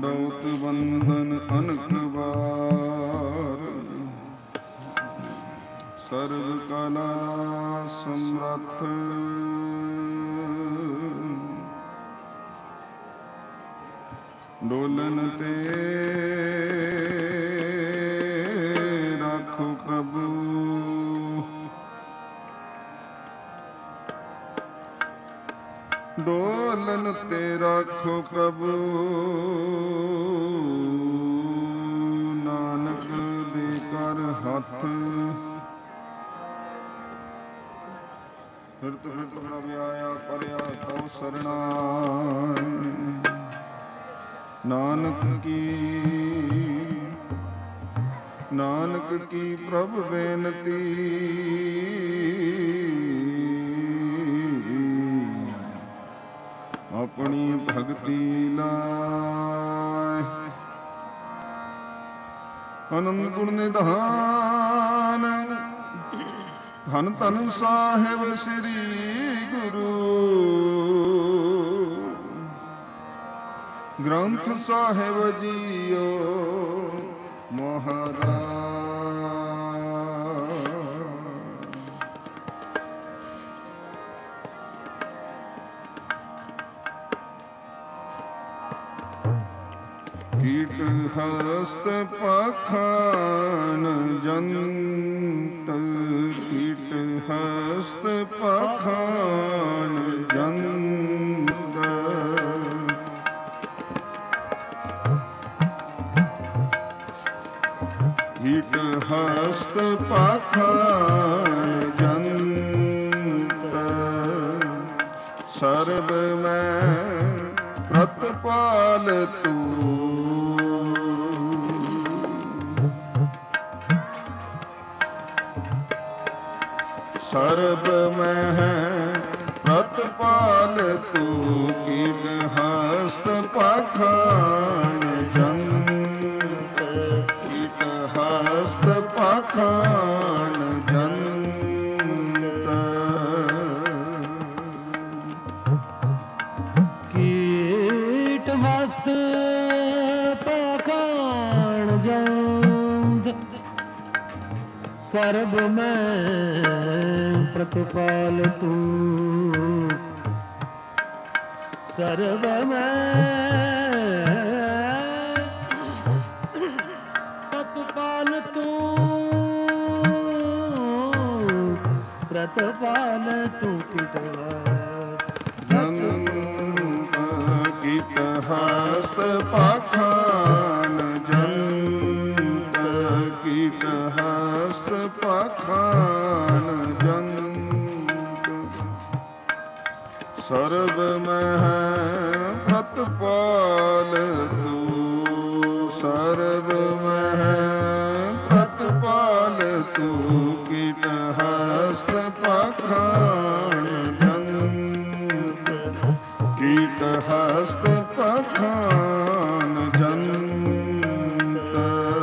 दंडौत बंदन अनक बार, सर्व कला समर्थ डोलन ते राखो प्रभु। डोलन ते राखो प्रभु, नानक दे कर हथ। फिरत फिरत प्रभ आया परया तव सरणाय। नानक की प्रभ बेनती, अपनी भक्ति लाय। आनंद गुण निधान धन धन साहिब श्री गुरु। ग्रंथ साहिब जीओ महाराज। कीट हस्त पखान जंत, कीट हस्त पखान जंत। कीट हस्त पखान जंत, सर्व में प्रतपाल तू। सर्व में प्रतपाल तू, कीट हस्त पखान जंत। कीट हस्त पखान जंत। कीट हस्त पखान जंत, सर्ब में प्रतिपाल तू। सर्व में प्रतिपाल तू, प्रतिपाल तू। कीट हस्त पखान जंत, कीट हस्त पखान जंत। सर्व में प्रतपाल तू। सर्व में प्रतपाल तू, कीट हस्त पखान जंत। कीट हस्त पखान जंत।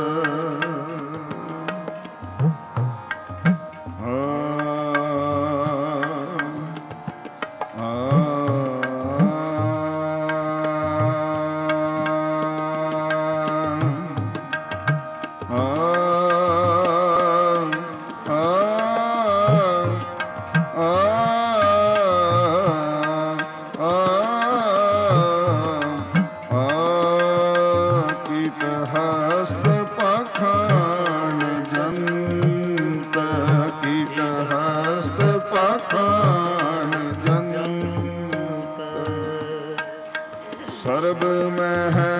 सर्ब में है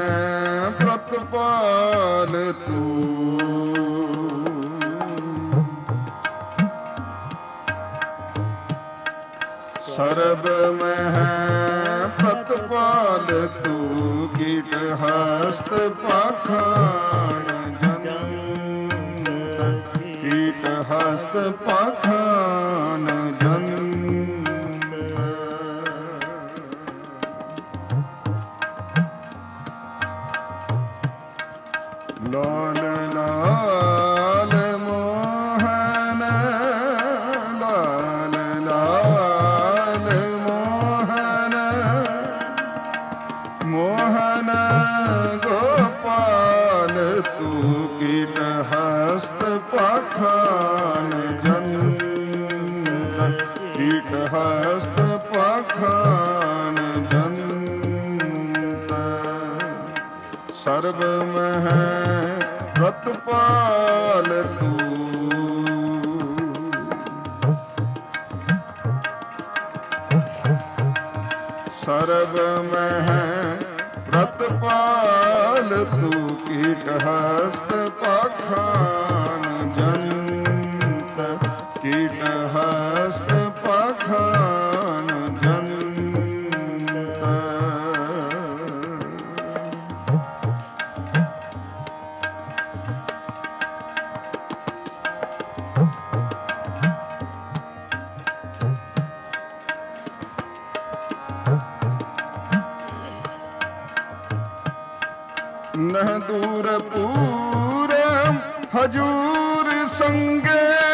प्रतपाल तू। सर्ब में है प्रतपाल तू, कीट हस्त पखान जंत। कीट हस्त पखान जंत। लाल लाल मोहन, लाल लाल मोहन, मोहन गो कीटहस्त पाखान जंत सर्व मह रतपाल तू सर्व मह रतपाल तू कीटहस्त पाखान जंत कीटहस्त पाखान जंत न दूर पूर हजूर संगे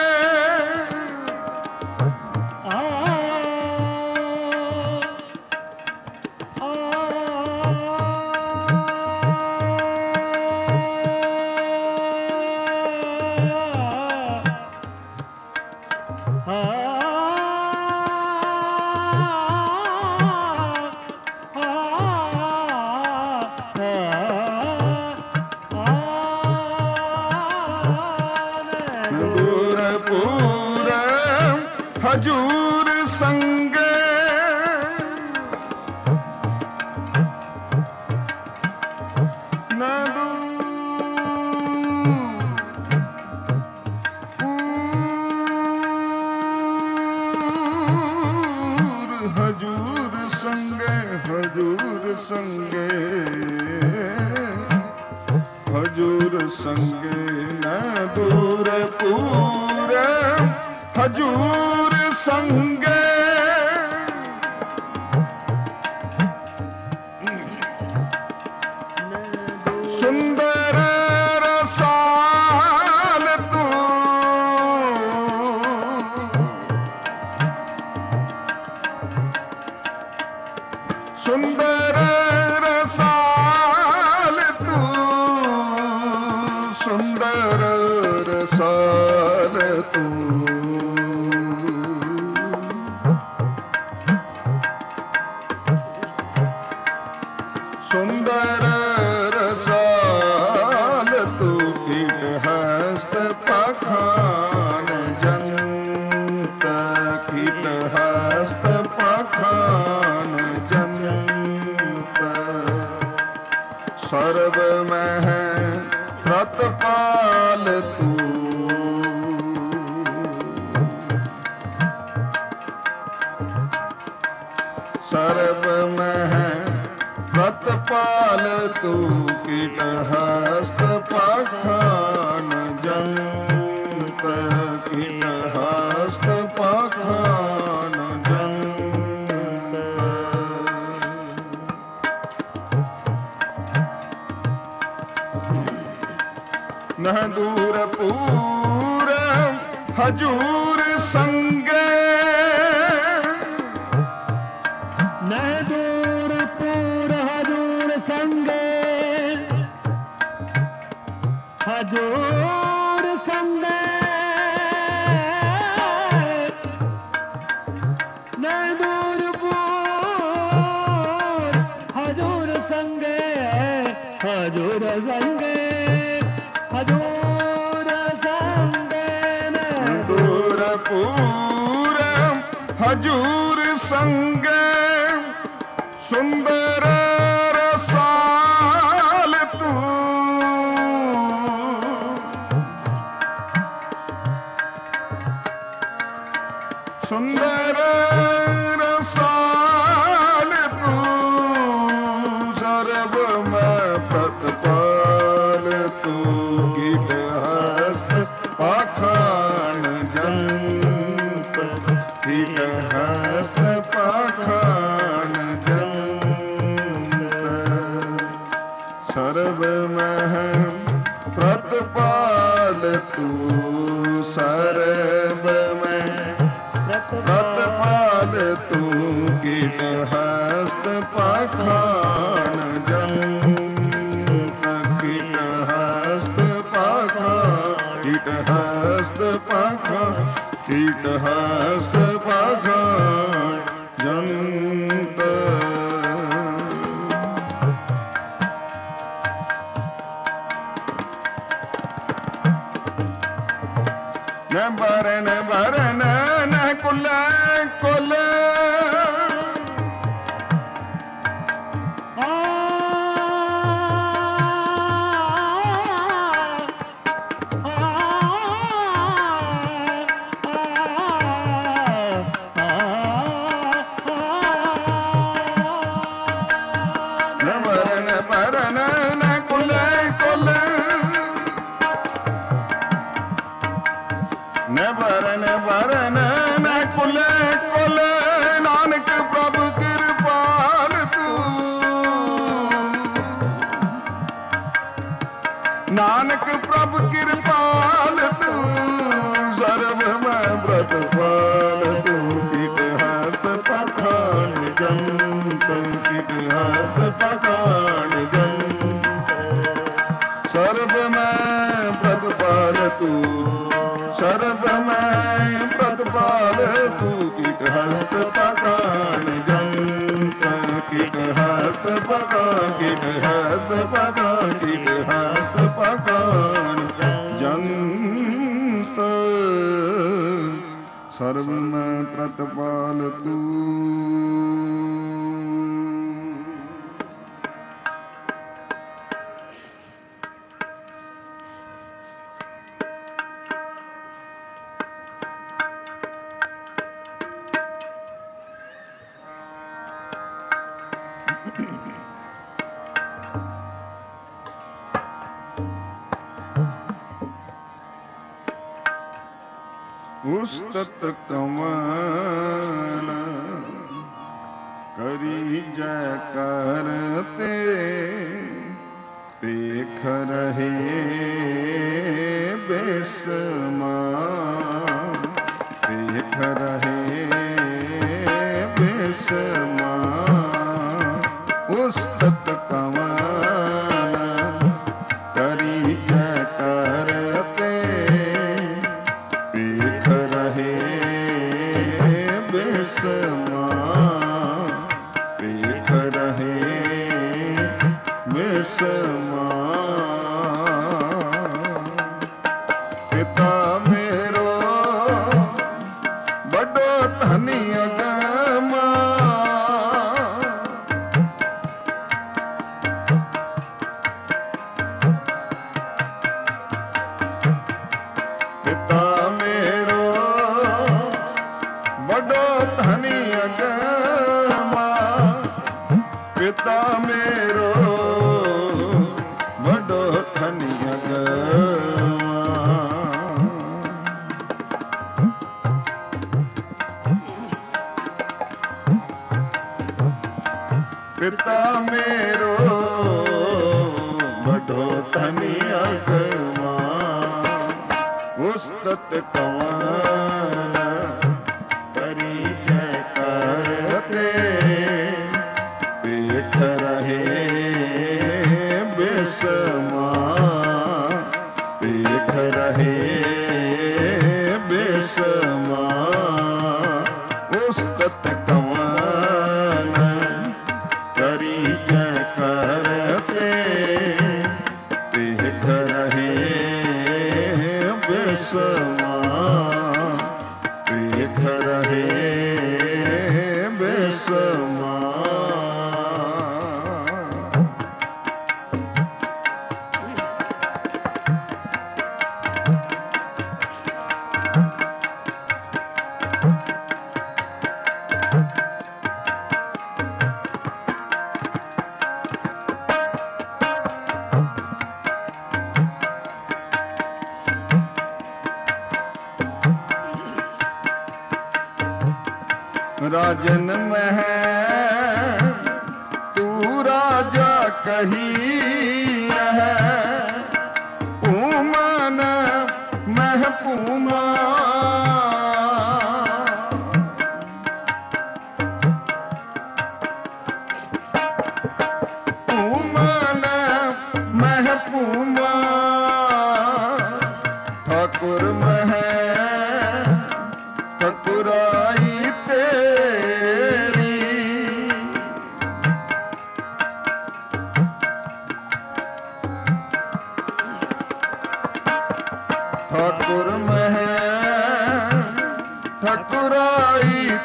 हजूर संगे न दूर हजूर संगे हजूर संगे हजूर संगे न दूर पूरा हजूर संगे सुंदर रसाल तू सुंदर रसाल तू सुंदर रसाल तू सुंदर रसाल तू कीटहस्त पाखान जंत कीटहस्त पाखान जंत सर्व मह रतपाल तू सर्व मह रतपाल तू कीटहस्त पाखान जंत कीटहस्त पाखान जंत न दूर पूर हजूर संगे न दूर पूर हजूर संगे हजूर संगे न दूर पूर हजूर संगे हजूर संगे हजूर संगे न दूर पूर हजूर संगे सुंदर रसाल तू सुंदर रसाल तू सर्व में प्रतिपाल तू कीटहस्त पाखान जंत कीटहस्त पाखान सर्व मह प्रतिपाल तू सर्व में प्रतिपाल तू कीटहस्त पाखान जंत कीटहस्त पाखान कीटहस्त पाखान कीटहस्त पाखान ਕੁਲ ਨਾਨਕ ਪ੍ਰਭ ਕਿਰਪਾਲ ਤੂੰ ਸਰਬ ਮੈਂ ਪ੍ਰਤਪਾਲ ਤੂੰ ਕਿਟ ਹਸਤ ਪਖਾਨ ਜੰਤ ਕਿਟ ਹਸਤ ਪਖਾਨ ਜੰਤ ਸਰਬ ਮੈਂ ਪ੍ਰਤਪਾਲ ਤੂੰ ਸਰਬ ਮੈਂ ਪ੍ਰਤਪਾਲ ਤੂੰ ਕਿਟ ਹਸਤ ਪਖਾਨ ਜੰਤ ਕਿਟ ਹਸਤ ਪਖਾਨ ਕਿਟ ਹਸਤ ਪਖਾਨ ਕਿਟ ਹਸਤ ਪਖਾਨ ਜੰਤ ਸਰਬ ਮੈਂ ਪ੍ਰਤਪਾਲ ਤੂੰ ਉਸਤਤ ਕਮਲ ਕਰੀ ਜੈ ਕਰਤੇ ਪੇਖ ਰਹੇ ਬੇਸਮਾ ਪੇਖ ਰਹੇ ਬੇਸਮਾ ਉਸਤਤ ਕਮਲ ਕਰੀ ਜੈ ਕਰਤੇ ਪੇਖ ਰਹੇ ਬੇਸਮਾ ਪੇਖ ਰਹੇ ਬੇਸਮਾ ਪਿਤਾ ਮੇਰੋ ਵੱਡੋ ਧਨੀ ਅਗਮਾ ਪਿਤਾ ਮੇਰੋ ਵੱਡੋ ਧਨੀ ਅਗਮਾ ਪਿਤਾ ਮੇਰੋ ਵੱਡੋ ਧਨੀ ਅਗਮਾ ਪਿਤਾ ਮੇਰੋ ਵੱਡੋ ਧਨੀ ਅਗਮਾ ਉਸਤਤ ਕਵਨ ਕਰੀ ਜੈ ਕਰਤੇ ਪੇਖ ਰਹੇ ਬੇਸਮਾ ਪੇਖ ਰਹੇ ਬੇਸਮਾ ਉਸਤਤ ਕਵਨ ਕਰੀ ਜੈ ਕਰਤੇ ਪੇਖ ਰਹੇ ਬੇਸਮਾ ਪੇਖ ਰਹੇ ਬੇਸਮਾ ਰਾਜਨ ਮਹਿ ਤੂੰ ਰਾਜਾ ਕਹੀ ਹੈ ਭੂਮਨ ਮਹਿ ਭੂਮਾ ਭੂਮਨ ਮਹਿ ਭੂਮਾ ਠਾਕੁਰ ਮਹਿ ਠਕੁਰਾਈ ਤੇਰੀ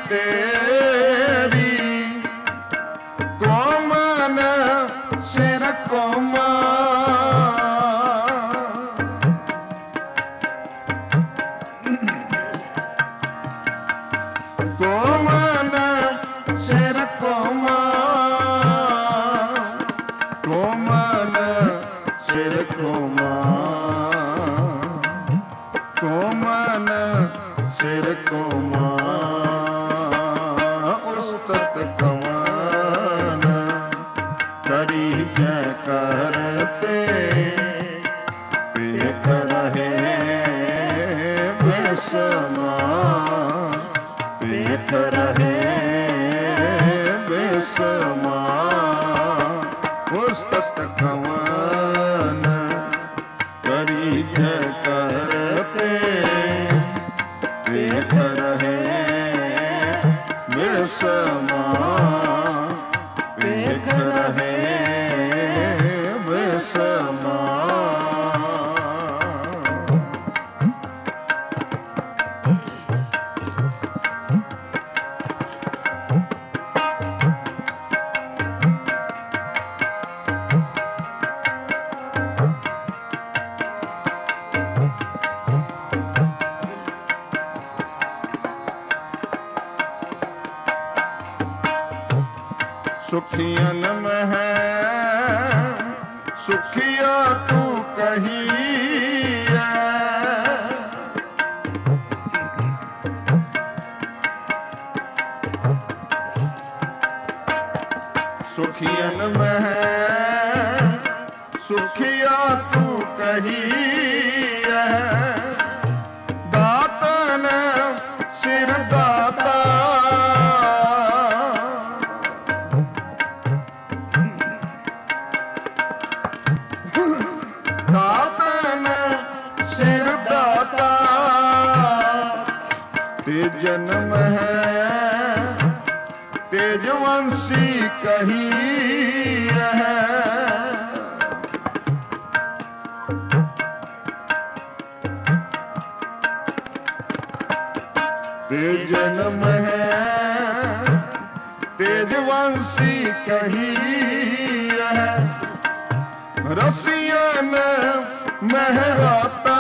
तेरी कोमन सिर कोमा कोमन सिर कोमा कोमन सिर कोमा कोमन सिर कोमा उस्तत कवन करी जय करते पेख रहे बेसमा पेख रहे बेसमा उस्तत कवन करी जय करते पेख रहे बेसमा पेख रहे बेसमा सुखियन में है सुखिया तू कही सुखियन में है सुखिया तू कही दातन सिर दाता दातन सिर दाता तेज जन्म है तेजवंशी कही है तेज जन्म है तेजवंशी कही है रसियन महराता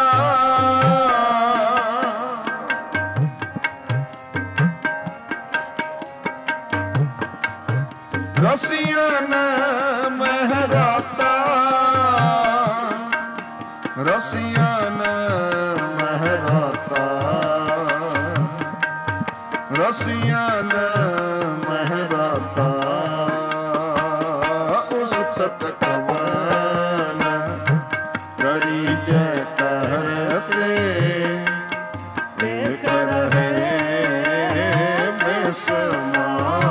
रसियन महराता रसियन महराता रसियन महराता उस सत कवन करी जय करते पेख रहे बेसमा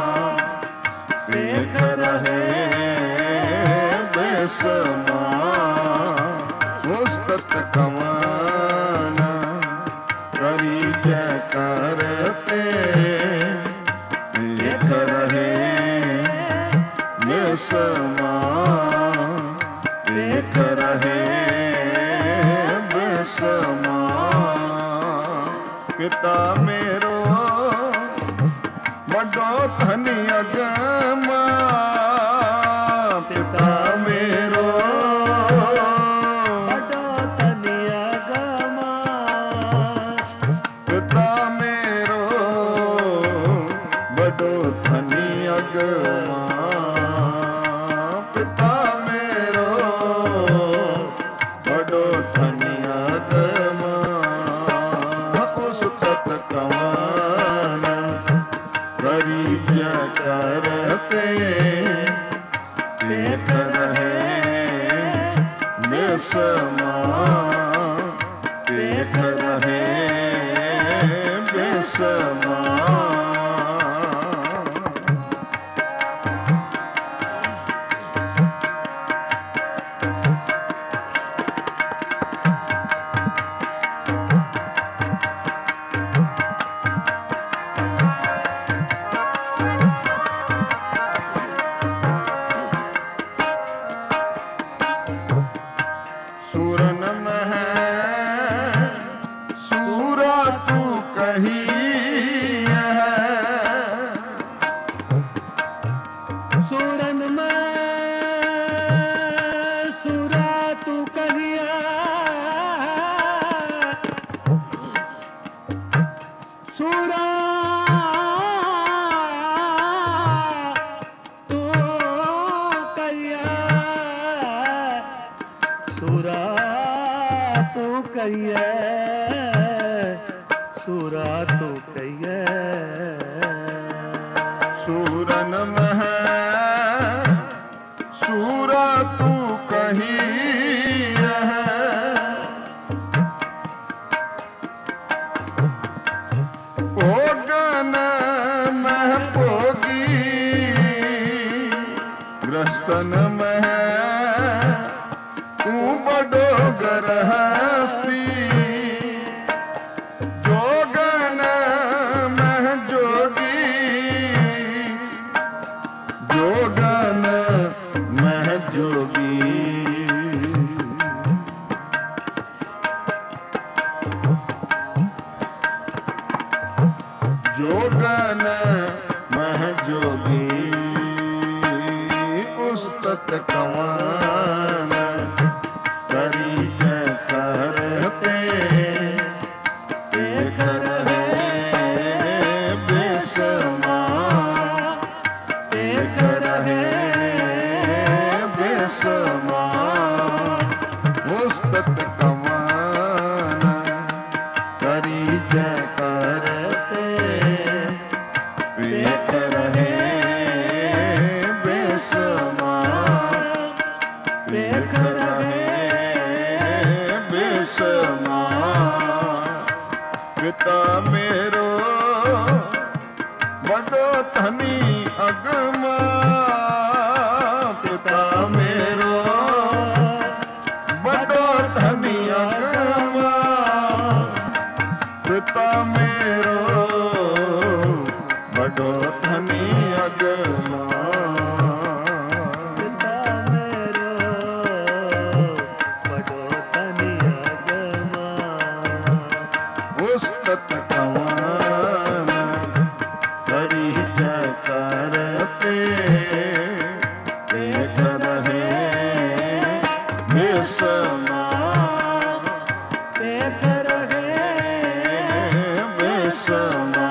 पेख रहे बेसमा उस सत कवन करी जय करते पेख रहे बेसमा पेख रहे बेसमा पिता मेरो बड़ो धनी अगमा पिता मेरो बड़ो धनी अगमा पिता मेरो बड़ो धनी अगमा पिता मेरो बड़ो धनी अगमा उस तत कवन करी जय करते पेख रहे बेसमा पेख रहे बेसमा सूरन में कहिए सूरा तू कहिए सूरन मह सूरा तू कही भोगन मह भोगी ग्रस्तन मह तू बड़ो गृहस्थी जोगन मह जोगी जोगन मह जोगी जोगन मह जोगी उस्तत कवन करी करते देख रहे बेसमा देख रहे बेसमा उस्तत कवन करी करते देख रहे बेसमा देख रहे बेसमा पिता मेरो बड़ो धनी अगमा पिता मेरो बड़ो धनी अगमा पिता मेरो बड़ो धनी अगमा पिता मेरो बड़ो धनी अगमा उस्तत कवन करी करते देख रहे बेसमा देख रहे बेसमा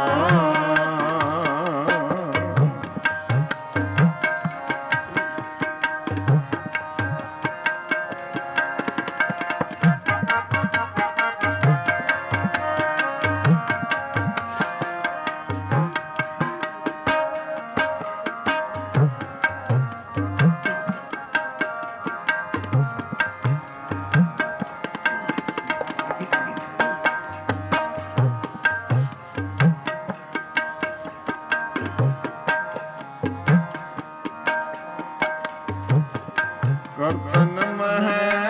कर्तन मह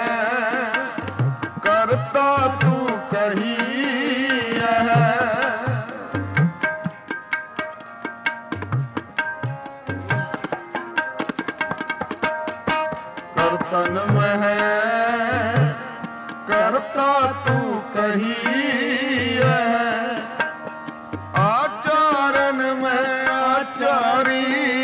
करता तू कही कर्तन मह करता तू कही आचारन में आचारी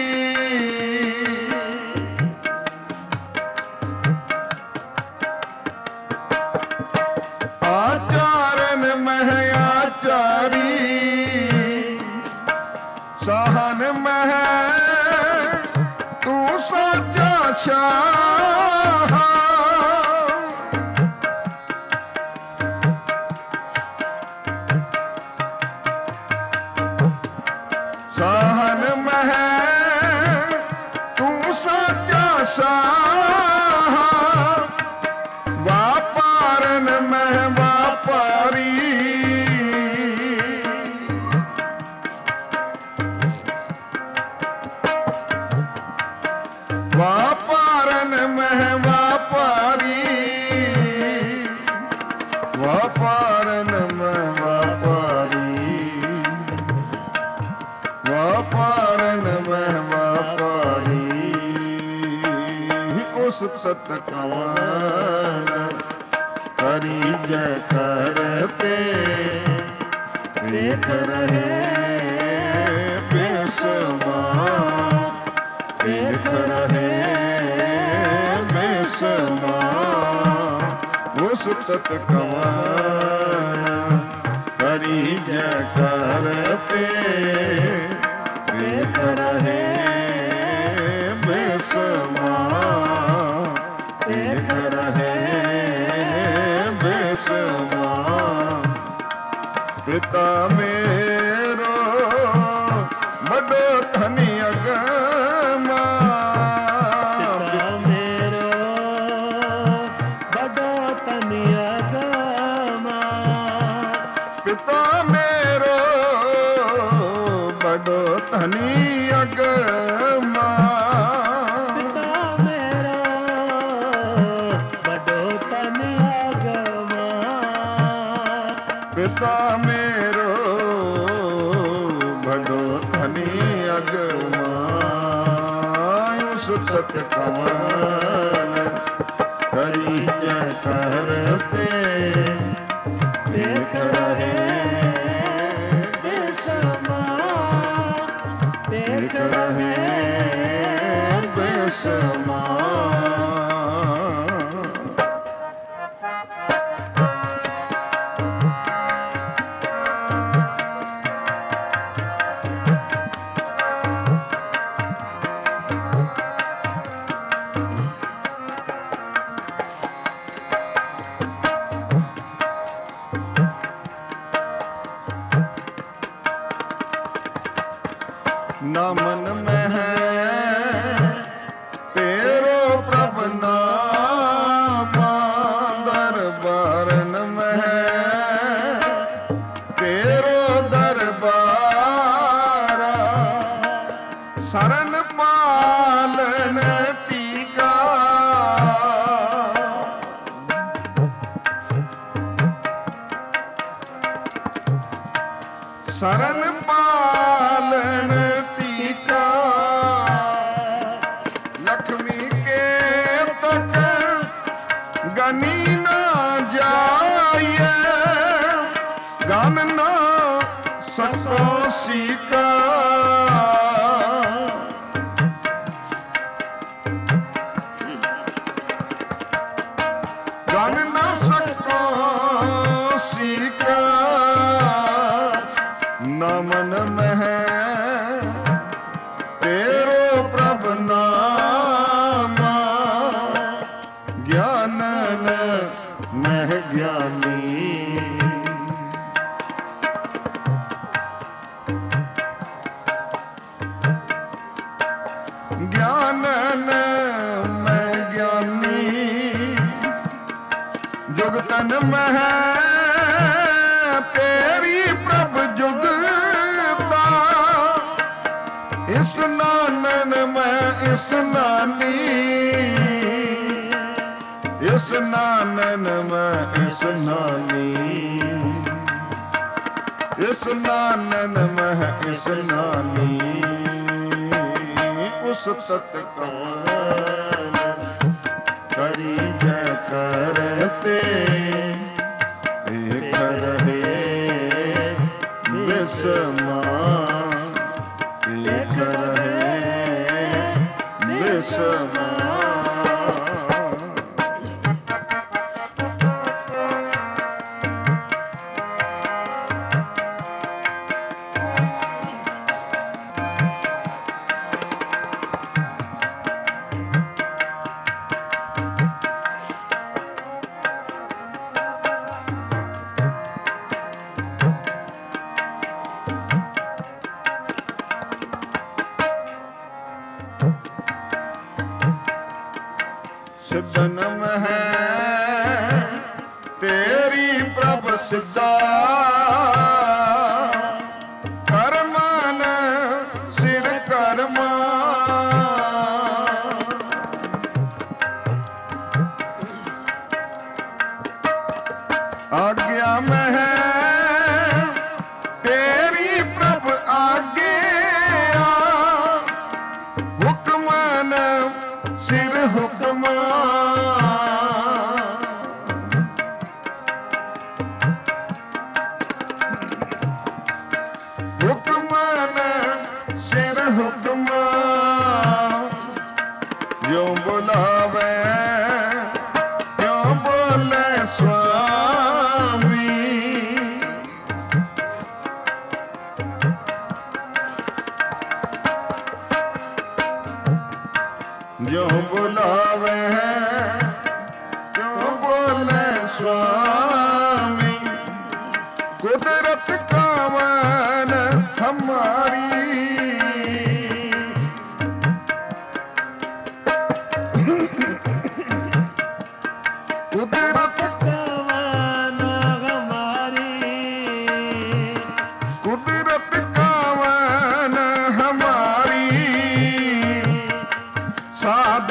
आचारन मह आचारी सहन मह तू साचा शाह सहन मह तू साचा शाह वापारन मह वापारी वापारन मह वापारी वापारन मह वापारी वापारन मह वापारी उस तत कवन करी जय करते देख रहे बेसमा देख रहे बेसमा उस तत कवन करी जय करते देख रहे बेसमा देख रहे बेसमा ਧਨੀ ਅਗਮਾ ਪਿਤਾ ਮੇਰੋ ਬੜੋ ਧਨੀ ਅਗਮਾ ਪਿਤਾ ਮੇਰੋ ਬੜੋ ਧਨੀ ਅਗਮਾ ਪਿਤਾ ਮੇਰੋ ਬੜੋ ਧਨੀ ਅਗਮਾ ਪਿਤਾ ਮੇਰੋ ਬੜੋ ਧਨੀ ਅਗਮਾ ਉਸ ਸਤ ਕਮਨ ਕਰੀ ਜੈ ਕਰਤੇ ਦੇਖ ਰਹੇ ਬੇਸਮਾ ਦੇਖ ਰਹੇ ਬੇਸਮਾ ਨਾ ਮਨ ਮੈਂ ਹੈ ਤੇਰੋ ਪ੍ਰਭ ਨਾਮਾ ਦਰਬਾਰਨ ਮੈਂ ਤੇਰੋ ਦਰਬਾਰਾ ਸਰਨ ਪਾਲਨ ਟੀਕਾ ਸਰਨ ਪਾਲਨ ਟੀਕਾ ਲక్ష్ਮੀ ਕੇ ਤਕ ਗਨੀ ਨਾ ਜਾਈਏ ਗਨ ਨਾ ਸਕੋ ਸੀਕਾ ਗਨ ਨਾ ਸਕੋ ਸੀਕਾ ਨਾ ਮਨ ਮਹਿ ਤੇਰੋ ਪ੍ਰਭ ਨਾਮਾ ਗਿਆਨਨ ਮਹਿ ਗਿਆਨੀ ਗਿਆਨਨ ਮਹਿ ਗਿਆਨੀ ਜੁਗਤਨ ਮਹਿ ਤੇਰੀ ਪ੍ਰਭ ਜੁਗਤਾ ਇਸ ਨਾਨਨ ਮੈਂ ਇਸ ਨਾਨੀ ਇਸ ਨਾਨਨ ਮੈਂ ਇਸ ਨਾਨੀ ਇਸ ਨਾਨਨ ਮੈਂ ਇਸ ਨਾਨੀ ਉਸ ਤਤ ਕਮਲ ਕਰੀ ਜੈ ਕਰਤੇ ਦੇਖ ਰਹੇ ਬਿਸਮਾ ਦੇਖ ਰਹੇ ਬਿਸਮਾ ਸਿੱਧਨ ਹੈ ਤੇਰੀ ਪ੍ਰਭ ਸਿੱਧਾ ਕਰਮਨ ਸਿਰ ਕਰਮਾ ਆਗਿਆ ਮਹਿ ਤੇਰੀ ਪ੍ਰਭ ਆਗਿਆ ਹੁਕਮਨ ਸਿਰ ਹੁਕਮਾ ਹੁਕਮਨ ਸਿਰ ਹੁਕਮਾ ਜੋ ਬੁਲਾਵੇ ਤਿਉ ਬੋਲੇ ਸੁਆਮੀ ਜੋ ਬੁਲਾਵੇ ਤਿਉ ਬੋਲੇ ਸੁਆਮੀ ਕੁਦਰਤ ਕਾਵਨ ਹਮਾਰੀ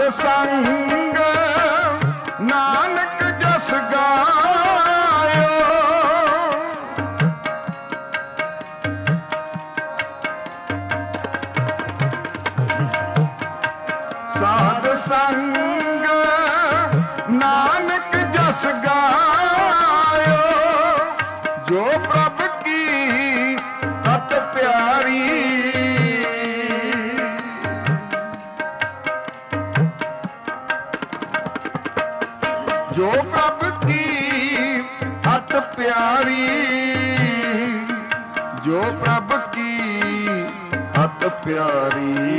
ਸੰਗ ਨਾਨਕ ਜਸ ਗਾਇਓ। ਸਾਧ ਸੰਗ ਨਾਨਕ ਜਸ ਗਾਇਓ। ਜੋ ਪ੍ਰਭ ਕੀ ਅਤ ਪਿਆਰੀ, ਜੋ ਪ੍ਰਭ ਕੀ ਅਤ ਪਿਆਰੀ, ਜੋ ਪ੍ਰਭ ਕੀ ਅਤ ਪਿਆਰੀ।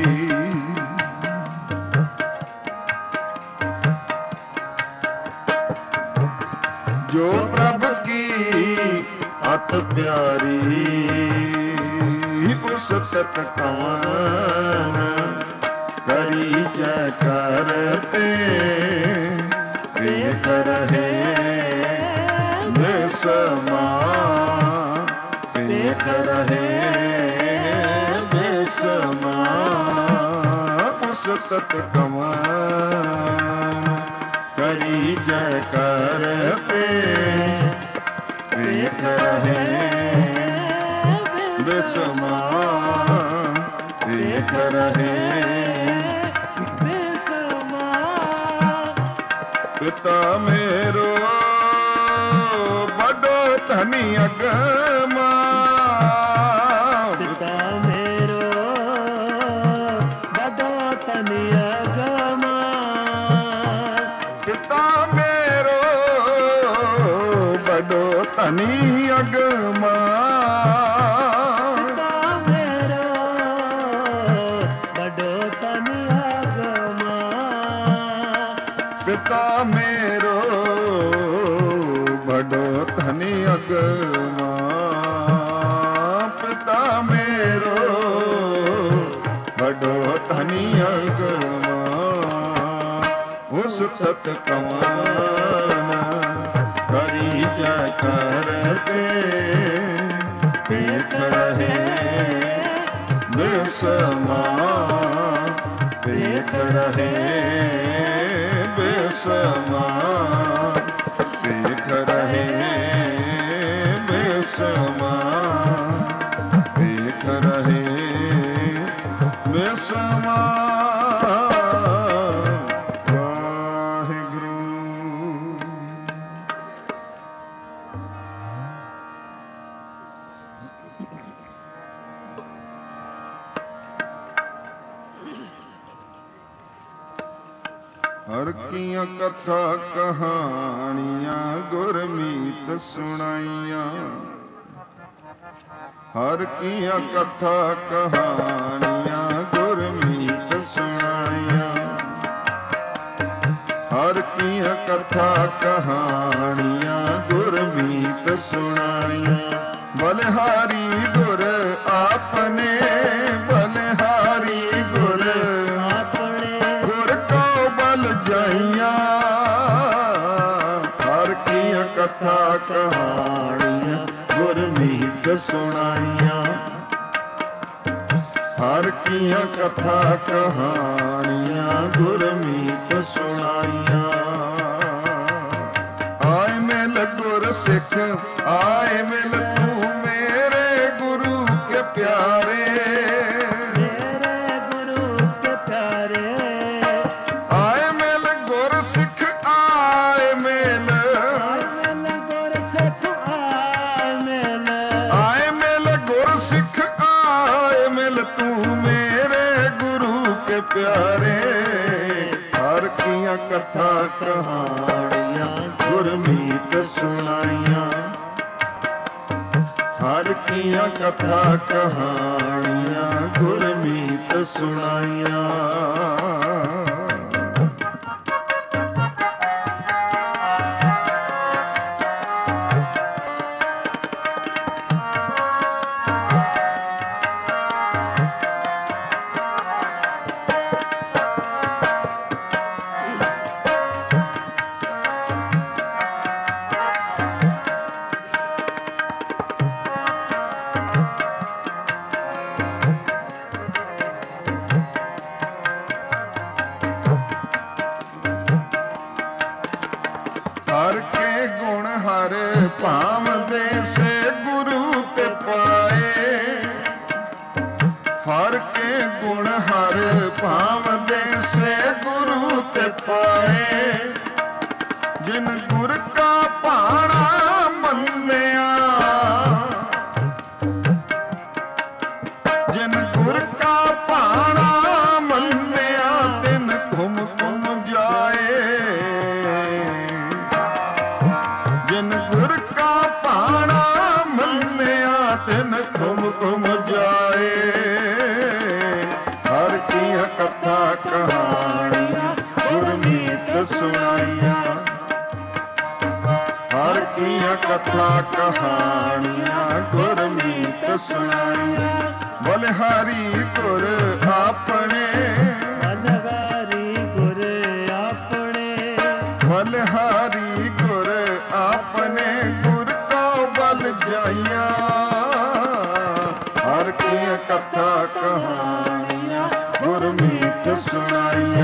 ਜੋ ਪ੍ਰਭ ਕੀ ਅਤ ਪਿਆਰੀ, ਉਸ ਤਤ ਕਵਨ ਕਰੀ ਜੈ ਕਰਤੇ ਵੇਖ ਰਹੇ ਬੇਸਮਾ, ਵੇਖ ਰਹੇ ਬੇਸਮਾ। ਉਸ ਤਤ ਕਵਨ ਕਰੀ ਜੈ ਕਰਤੇ ਵੇਖ ਰਹੇ ਬੇਸਮਾ, ਵੇਖ ਰਹੇ ਬੇਸਮਾ। ਪਿਤਾ ਮੇਰੋ ਬੜੋ ਧਨੀ ਅਗਮਾ, ਪਿਤਾ ਮੇਰੋ ਬੜੋ ਧਨੀ ਅਗਮਾ। ਪਿਤਾ ਮੇਰੋ ਬੜੋ ਧਨੀ ਅਗਮਾ। ਪਿਤਾ ਮੇਰੋ ਬੜੋ ਧਨੀ ਅਗਮਾ। ਪਿਤਾ ਮੇਰੋ ਬੜੋ ਧਨੀ ਅਗਮਾ। ਪਿਤਾ ਮੇਰੋ ਬੜੋ ਧਨੀ ਅਗਮਾ। ਉਸ ਸਤ ਕਵਨ ਕਰੀ ਜੈ ਕਰਤੇ ਵੇਖ ਰਹੇ ਬੇਸਮਾ, ਵੇਖ ਰਹੇ ਬੇਸਮਾ, ਵੇਖ ਰਹੇ ਬੇਸਮਾ, ਵੇਖ ਰਹੇ ਬੇਸਮਾ। ਵਾਹਿਗੁਰੂ। ਹਰ ਕੀਆਂ ਕਥਾ ਕਹਾਣੀਆਂ ਗੁਰਮੀਤ ਸੁਣਾਈਆਂ। ਹਰ ਕੀਆਂ ਕਥਾ ਕਹਾਣੀਆਂ ਗੁਰਮੀਤ ਸੁਣਾਈਆਂ। ਹਰ ਕੀਆਂ ਕਥਾ ਕਹਾਣੀਆਂ ਗੁਰਮੀਤ ਸੁਣਾਈਆਂ। ਬਲਿਹਾਰੀ ਗੁਰ ਆਪਨੇ, ਬਲਿਹਾਰੀ ਗੁਰ ਆਪਣੇ ਗੁਰ ਕੋ ਬਲ ਜਾਈਆਂ। ਹਰ ਕੀਆਂ ਕਥਾ ਕਹਾਣੀਆਂ ਗੁਰਮੀਤ ਸੁਣਾਈਆਂ। ਹਰ ਕੀਆਂ ਕਥਾ ਕਹਾਣੀਆਂ ਗੁਰਮੀਤ ਸੁਣਾਈਆਂ। ਆਏ ਮਿਲ ਗੁਰ ਸਿੱਖ, ਆਏ ਮਿਲ ਤੂੰ ਮੇਰੇ ਗੁਰੂ ਕੇ ਪਿਆਰੇ। ਮੇਰੇ ਗੁਰੂ ਕੇ ਪਿਆਰੇ। ਆਏ ਮਿਲ ਗੁਰ ਸਿੱਖ, ਆਏ ਮਿਲ, ਆਏ ਮਿਲ ਗੁਰ ਸਿੱਖ ਆਏ ਮਿਲ। ਆਏ ਮਿਲ ਗੁਰ ਸਿੱਖ, ਆਏ ਮਿਲ ਤੂੰ ਮੇਰੇ ਗੁਰੂ ਕੇ ਪਿਆਰੇ। ਹਰ ਕੀਆਂ ਕਥਾ ਕਹਾਣੀਆਂ ਗੁਰਮੀਤ ਸੁਣਾਈਆਂ। ਹਰ ਕੀਆਂ ਕਥਾ ਕਹਾਣੀਆਂ ਗੁਰਮੀਤ ਸੁਣਾਈਆਂ। ਹਰ ਕੇ ਗੁਣ ਹਰ ਭਾਵਦੇ ਸੇ ਗੁਰੂ ਤੇ ਪਾਏ। ਜਿਨ ਗੁਰ ਕਾ ਭਾਣਾ ਮੰਨਿਆ, ਜਿਨ ਗੁਰ ਕਾ ਭਾਣਾ ਮੰਨਿਆ, ਤਿਨ ਘੁਮ ਘੁਮ ਜਾਏ। ਜਿਨ ਗੁਰ ਕਾ ਭਾਣਾ ਮੰਨਿਆ, ਤਿਨ ਘੁਮ ਘੁਮ ਜਾਏ। ਹਰ ਕੀਆਂ ਕਥਾ ਕਹਾਣੀਆਂ ਗੁਰਮੀਤ ਸੁਣਾਈਆਂ, ਹਰ ਕੀਆਂ ਕਥਾ ਕਹਾਣੀਆਂ ਗੁਰਮੀਤ ਸੁਣਾਈਆਂ। ਬਲਿਹਾਰੀ ਗੁਰ ਆਪਣੇ, ਬਲਿਹਾਰੀ ਗੁਰ ਆਪਣੇ, ਬਲਿਹਾਰੀ ਗੁਰ ਆਪਣੇ, ਗੁਰ ਕੋ ਬਲ ਜਾਈਆਂ। ਹਰ ਕੀਆਂ ਕਥਾ ਕਹਾਣੀਆਂ ਗੁਰਮੀਤ ਸੁਣਾਈਆਂ,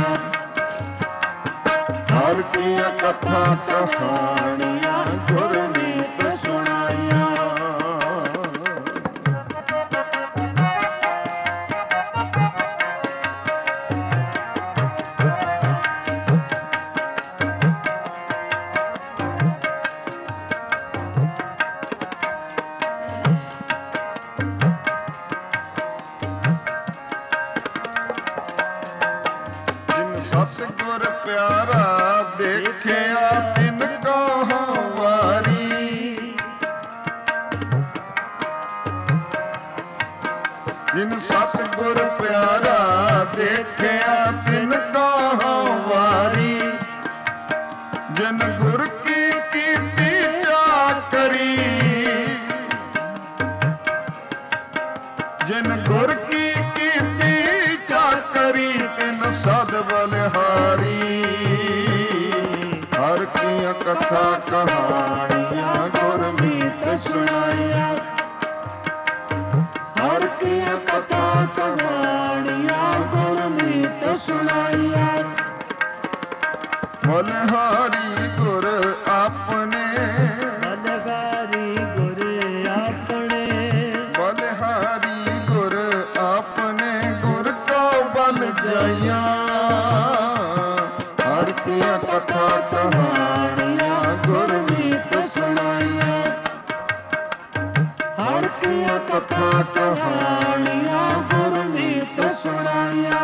ਹਰ ਕੀਆਂ ਕਥਾ ਕਹਾਣੀਆਂ ਗੁਰਮੀਤ ਸੁਣਾਈਆਂ। ਸਤਿਗੁਰ ਪਿਆਰਾ ਦੇਖਿਆ ਤਿਨ ਕੋ ਵਾਰੀ। ਜਿਨ ਸਤਿਗੁਰ ਪਿਆਰਾ ਦੇਖਿਆ ਤਿਨ ਕੋ ਵਾਰੀ। ਜਿਨ ਗੁਰ ਕੀ ਕੀਤੀ ਚਾਕਰੀ, ਜਿਨ ਗੁਰ ਕੀ ਕੀਤੀ ਚਾਕਰੀ, ਤਿਨ ਸਦ ਬਲਿਹਾਰੀ। ਹਰ ਕੀਆਂ ਕਥਾ ਕਹਾਣੀਆਂ ਗੁਰਮੀਤ ਸੁਣਾਈਆਂ, ਹਰ ਕੀਆਂ ਕਥਾ ਕਹਾਣੀਆਂ ਗੁਰਮੀਤ ਸੁਣਾਈਆਂ। ਬਲਿਹਾਰੀ ਗੁਰ ਆਪਣੇ, ਬਲਿਹਾਰੀ ਗੁਰ ਆਪਣੇ, ਬਲਿਹਾਰੀ ਗੁਰ ਆਪਣੇ, ਗੁਰ ਕੋ ਬਲ ਜਾਈਆਂ। ਹਰ ਕੀਆਂ ਕਥਾ ਕਹਾਣੀਆਂ ਗੁਰਮੀਤ ਸੁਣਾਈਆਂ, ਹਰ ਕੀਆਂ ਕਥਾ ਕਹਾਣੀਆਂ ਗੁਰਮੀਤ ਸੁਣਾਈਆਂ।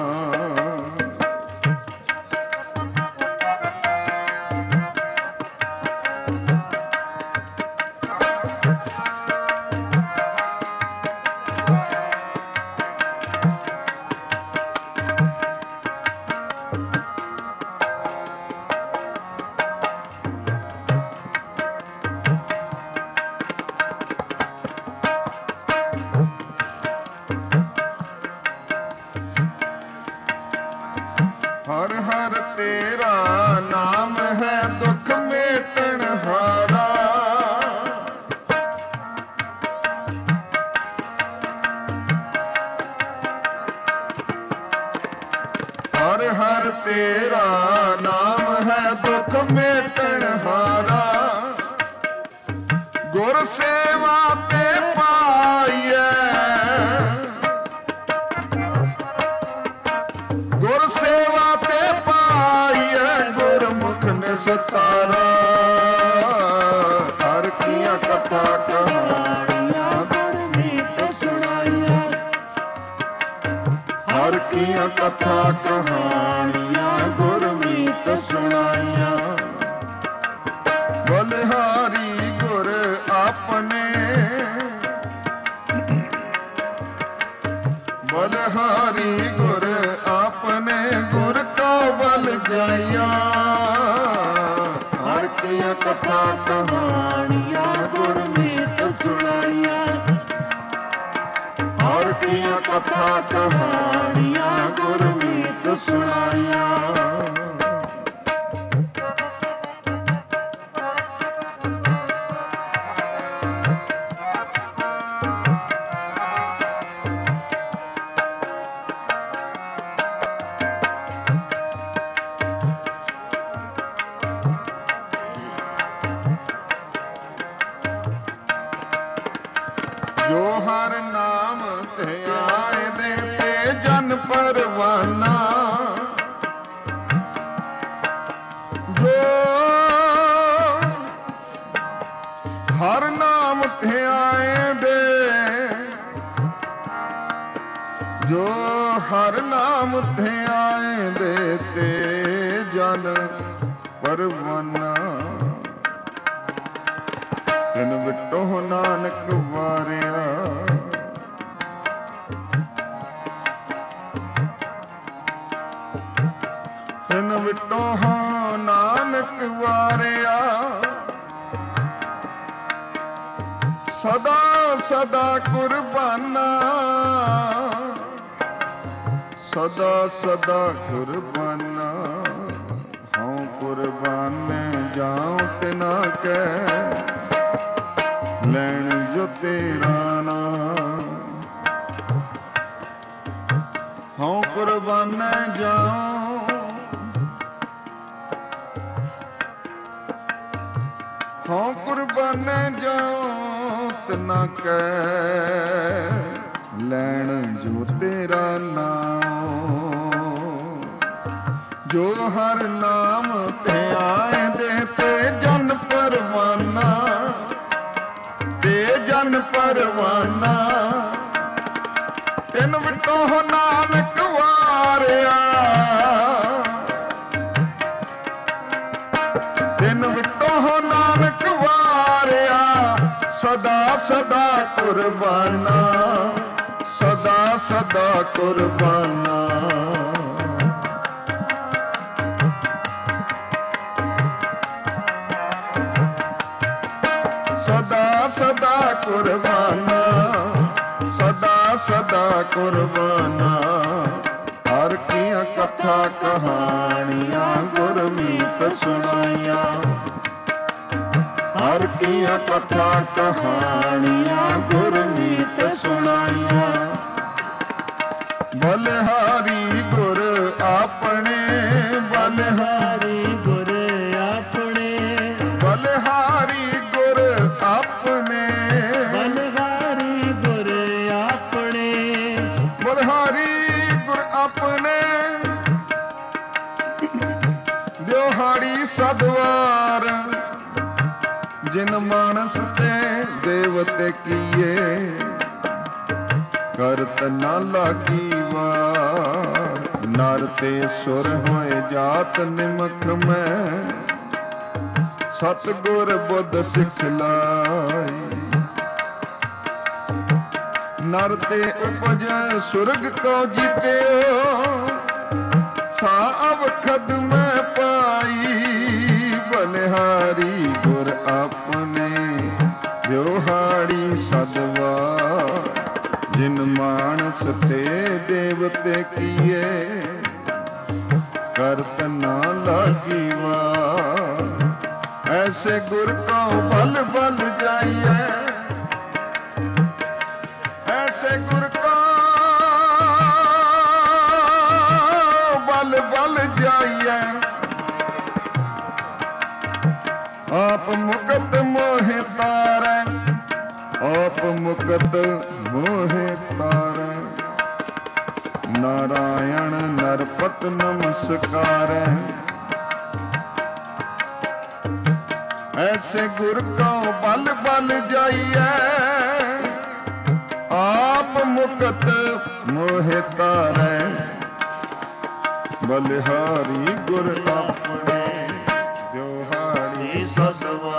ਹਰ ਹਰ ਤੇਰਾ ਨਾਮ ਹੈ ਦੁਖ ਮੇਟਣ ਹਾਰਾ। ਹਰ ਹਰ ਤੇਰਾ ਨਾਮ ਹੈ ਦੁਖ ਮੇਟਣ ਹਾਰਾ। ਗੁਰ ਸੇਵਾ ਤੇ ਪਾਈਐ, ਗੁਰ ਸੇਵਾ ਤੇ ਪਾਈਐ, ਗੁਰਮੁਖ ਨੇ ਸਤਾਰਾ। ਹਰ ਕੀਆਂ ਕਥਾ ਕਹਾਣੀਆਂ ਗੁਰਮੀਤ ਸੁਣਾਈਆਂ, ਹਰ ਕੀਆਂ ਕਥਾ ਕਹਾਣੀਆਂ ਗੁਰਮੀਤ ਸੁਣਾਈਆਂ। ਬਲਿਹਾਰੀ ਗੁਰ ਆਪਣੇ, ਬਲਿਹਾਰੀ ਗੁਰ ਆਪਣੇ, ਗੁਰ ਕੋ ਬਲ ਜਾਈਆਂ। ਹਰ ਕੀਆਂ ਕਥਾ ਕਹਾਣੀਆਂ ਗੁਰਮੀਤ ਸੁਣਾਈਆਂ, ਹਰ ਕੀਆਂ ਕਥਾ ਕਹਾਣੀਆਂ ਗੁਰਮੀਤ ਸੁਣਾਈਆਂ। ਜੋ ਹਰ ਨਾਮ ਧਿਆਏ ਦੇ ਪਰਵਾਨਾ ਜੋ ਹਰ ਨਾਮ ਧਿਆਏ ਦੇ ਜੋ ਹਰ ਨਾਮ ਧਿਆਏ ਦੇ ਤੇ ਜਨ ਪਰਵਾਨਾ ਤਿਨ ਵਿਟੋ ਨਾਨਕ ਵਾਰਿਆ ਤਿਨ ਵਿਟੋ ਨਾਨਕ ਵਾਰਿਆ ਸਦਾ ਸਦਾ ਕੁਰਬਾਨਾ ਸਦਾ ਸਦਾ ਕੁਰਬਾਨਾ ਹਉ ਕੁਰਬਾਨੇ ਜਾਉ ਤਿਨਾ ਕੈ ਲੈਣ ਜੋ ਤੇਰਾ ਨਾਮ ਹਉ ਕੁਰਬਾਨੇ ਜਾਉ ਹਉ ਕੁਰਬਾਨੇ ਜਾਉ ਤਿਨਾ ਕੈ ਲੈਣ ਜੋ ਤੇਰਾ ਨਾਮ ਜੋ ਹਰ ਨਾਮ ਧਿਆਏ ਦੇ ਤੇ ਜਨ ਪਰਵਾਨਾ ਤੇ ਜਨ ਪਰਵਾਨਾ ਤਿਨ ਵਿਟੋ ਨਾਨਕ ਵਾਰਿਆ ਤਿਨ ਵਿਟੋ ਨਾਨਕ ਵਾਰਿਆ ਸਦਾ ਸਦਾ ਕੁਰਬਾਨਾ ਸਦਾ ਸਦਾ ਕੁਰਬਾਨਾ ਸਦਾ ਸਦਾ ਕੁਰਬਾਨਾ ਸਦਾ ਸਦਾ ਕੁਰਬਾਨਾ ਹਰ ਕੀਆਂ ਕਥਾ ਕਹਾਣੀਆਂ ਗੁਰਮੀਤ ਸੁਣਾਈਆਂ ਹਰ ਕੀਆਂ ਕਥਾ ਕਹਾਣੀਆਂ ਗੁਰਮੀਤ ਸੁਣਾਈਆਂ ਬਲਿਹਾਰੀ ਗੁਰ ਆਪਣੇ ਬਲਿਹਾਰੀ ਗੁਰ ਆਪਣੇ ਬਲਿਹਾਰੀ ਗੁਰ ਆਪਣੇ ਬਲਿਹਾਰੀ ਗੁਰ ਆਪਣੇ ਬਲਿਹਾਰੀ ਗੁਰ ਆਪਣੇ ਦਿਹਾੜੀ ਸਦਵਾਰ ਜਿਨ ਮਾਨਸ ਤੇ ਦੇਵਤੇ ਕੀਏ ਕਰਤ ਨਾ ਲਾਗੀ ਵਾਰ ਨਰ ਤੇ ਸੁਰ ਹੋਏ ਜਾਤ ਨਿਮਕ ਮੈਂ ਸਤਿਗੁਰ ਬੁੱਧ ਸਿਖਲਾਈ ਨਰ ਤੇ ਉਪਜ ਸੁਰਗ ਕੋ ਜੀਤਿਓ ਸਾਵ ਖਦ ਮੈਂ ਪਾਈ ਬਲਿਹਾਰੀ ਗੁਰ ਆਪਣੇ ਵਿਹਾੜੀ ਸਦਵਾ ਜਿਨ ਮਾਨਸ ਤੇ ਦੇਵਤੇ ਕੀਏ ਕਰਤ ਨਾ ਲਾਗੀ ਵਾਰ ਐਸੇ ਗੁਰ ਕੋ ਬਲ ਬਲ ਜਾਈਏ ਐਸੇ ਗੁਰ ਕੋ ਬਲ ਬਲ ਜਾਈਏ ਆਪ ਮੁਕਤ ਮੋਹਿ ਤਾਰੈ ਆਪ ਮੁਕਤ ਮੋਹਿ ਤਾਰੈ ਨਾਰਾਇਣ ਨਰਪਤ ਨਮਸਕਾਰੈ ਐਸੇ ਗੁਰ ਕੋ ਬਲ ਬਲ ਜਾਈਐ ਆਪ ਮੁਕਤ ਮੋਹਿ ਤਾਰੈ ਬਲਿਹਾਰੀ ਗੁਰ ਆਪਣੇ ਦਿਹਾੜੀ ਸਦਵਾ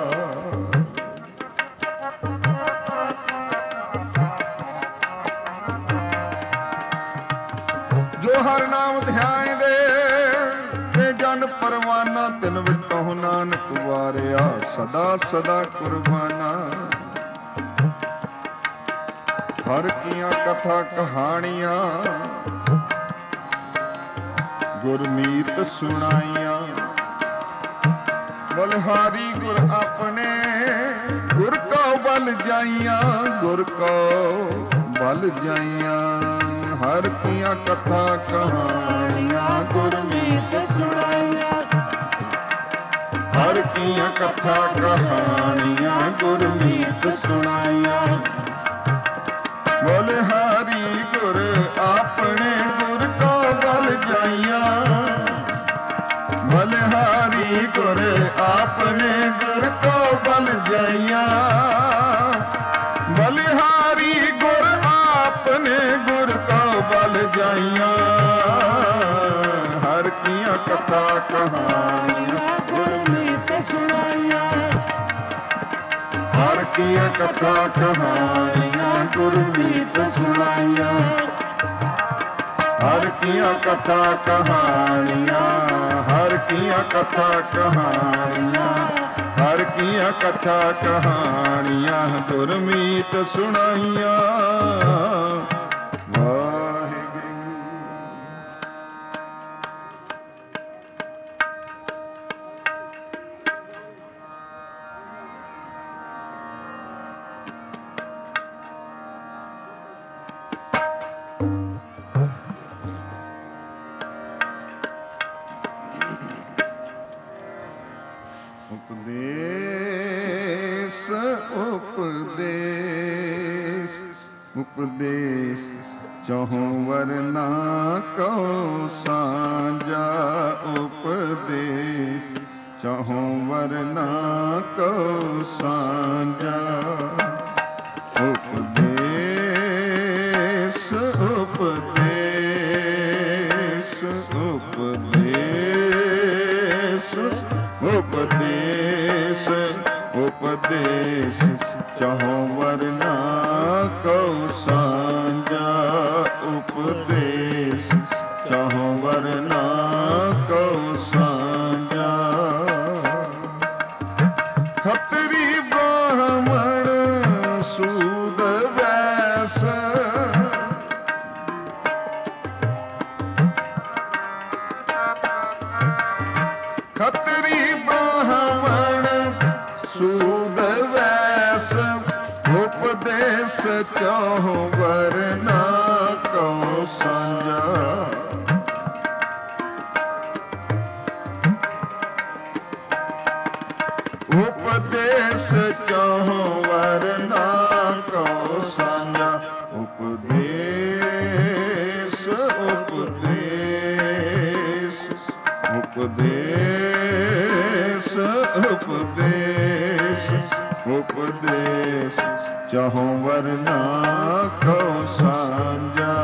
ਜੋ ਹਰ ਨਾਮ ਧਿਆਏ ਦੇ ਤੇ ਜਨ ਪਰਵਾਨਾ ਤਿਨ ਵਿਟੋ ਨਾਨਕ ਵਾਰਿਆ ਸਦਾ ਸਦਾ ਕੁਰਬਾਨਾ ਹਰ ਕੀਆਂ ਕਥਾ ਕਹਾਣੀਆਂ ਗੁਰਮੀਤ ਸੁਣਾਈਆਂ ਬਲਿਹਾਰੀ ਗੁਰ ਆਪਣੇ ਗੁਰ ਕੋ ਬਲ ਜਾਈਆਂ ਗੁਰ ਕੋ ਬਲ ਜਾਈਆਂ ਹਰ ਕੀਆਂ ਕਥਾ ਕਹਾਣੀਆਂ ਗੁਰਮੀਤ ਸੁਣਾਈਆਂ ਹਰ ਕੀਆਂ ਕਥਾ ਕਹਾਣੀਆਂ ਗੁਰਮੀਤ ਸੁਣਾਈਆਂ ਬਲਿਹਾਰੀ ਗੁਰ ਆਪਣੇ ਗੁਰ ਕੋ ਜਾਈਆਂ ਹਰ ਕੀਆਂ ਕਥਾ ਕਹਾਣੀਆਂ ਗੁਰਮੀਤ ਸੁਣਾਈਆਂ ਹਰ ਕੀਆਂ ਕਥਾ ਕਹਾਣੀਆਂ ਗੁਰਮੀਤ ਸੁਣਾਈਆਂ ਹਰ ਕੀਆਂ ਕਥਾ ਕਹਾਣੀਆਂ ਹਰ ਕੀਆਂ ਕਥਾ ਕਹਾਣੀਆਂ ਹਰ ਕੀਆਂ ਕਥਾ ਕਹਾਣੀਆਂ ਗੁਰਮੀਤ ਸੁਣਾਈਆਂ ਵਾਹਿਗੁਰੂ। ਉਪਦੇਸ ਉਪਦੇਸ ਉਪਦੇਸ ਚਹੁ ਵਰਨਾ ਕਉ ਸਾਂਝਾ ਉਪਦੇਸ ਚਹੁ ਵਰਨਾ ਕਉ ਸਾਂਝਾ ਉਪਦੇਸ ਉਪਦੇਸ ਉਪਦੇਸ ਉਪਦੇਸ ਉਪਦੇਸ ਚਹੁ ਵਰਨਾ ਕਉ ਸਾਂਝਾ ਉਪਦੇਸ ਚਹੁ ਵਰਨਾ ਕਉ ਸਾਂਝਾ ਖੱਤਰੀ ਬ੍ਰਾਹਮਣ ਸੂਦ ਵੈਸ ਖੱਤਰੀ ਬ੍ਰਾਹਮਣ ਸੂਦ ਵੈਸ ਉਪਦੇਸ ਚਹੁ ਵਰਨਾ ਕਉ ਸਾਂਝਾ ਉਪਦੇਸ ਚਹੁ ਵਰਨਾ ਕਉ ਸਾਂਝਾ ਉਪਦੇਸ ਉਪਦੇਸ ਉਪਦੇਸ ਉਪਦੇਸ ਉਪਦੇਸ ਚਹੁ ਵਰਨਾ ਕਉ ਸਾਂਝਾ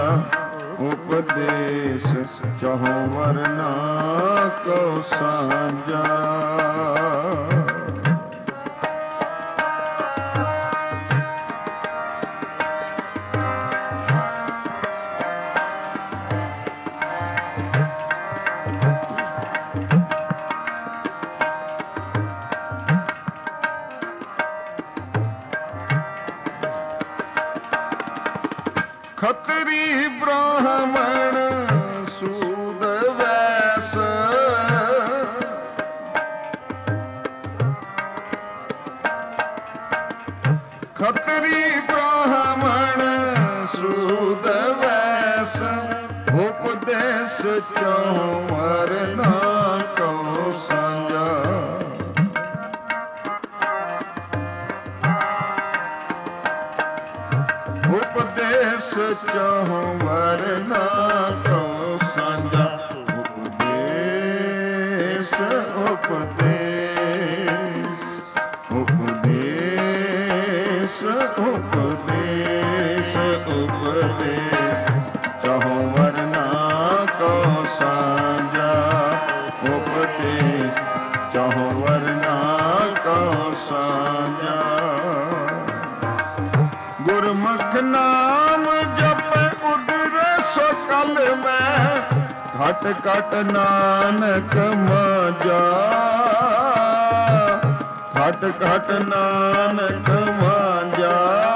ਉਪਦੇਸ ਚਹੁ ਵਰਨਾ ਕਉ ਸਾਂਝਾ ਖੱਤਰੀ ਬ੍ਰਾਹਮਣ ਸੂਦ ਵੈਸ ਖੱਤਰੀ ਬ੍ਰਾਹਮਣ ਸੂਦ ਵੈਸ ਉਪਦੇਸ ਚਹੁ ਵਰਨਾ ਕਉ ਸਾਂਝਾ ਉਪਦੇਸ ਚਹੁ ਵਰਨਾ ਕਉ ਸਾਂਝਾ ਉਪਦੇਸ ਉਪਦੇਸ ਉਪਦੇਸ ਉਪਦੇਸ ਉਪਦੇਸ ਚਹੁ ਵਰਨਾ ਕਉ ਸਾਂਝਾ ਉਪਦੇਸ ਚਹੁ ਵਰਨਾ ਕਉ ਸਾਂਝਾ ਗੁਰਮੁਖ ਨਾਮ ਜਪੈ ਉਦਰੇ ਸੋ ਕਲ ਮੈਂ ਘਟ ਘਟ ਨਾਨਕ ਮਾਝਾ ਘਟ ਘਟ ਨਾਨਕ ਮਾਝਾ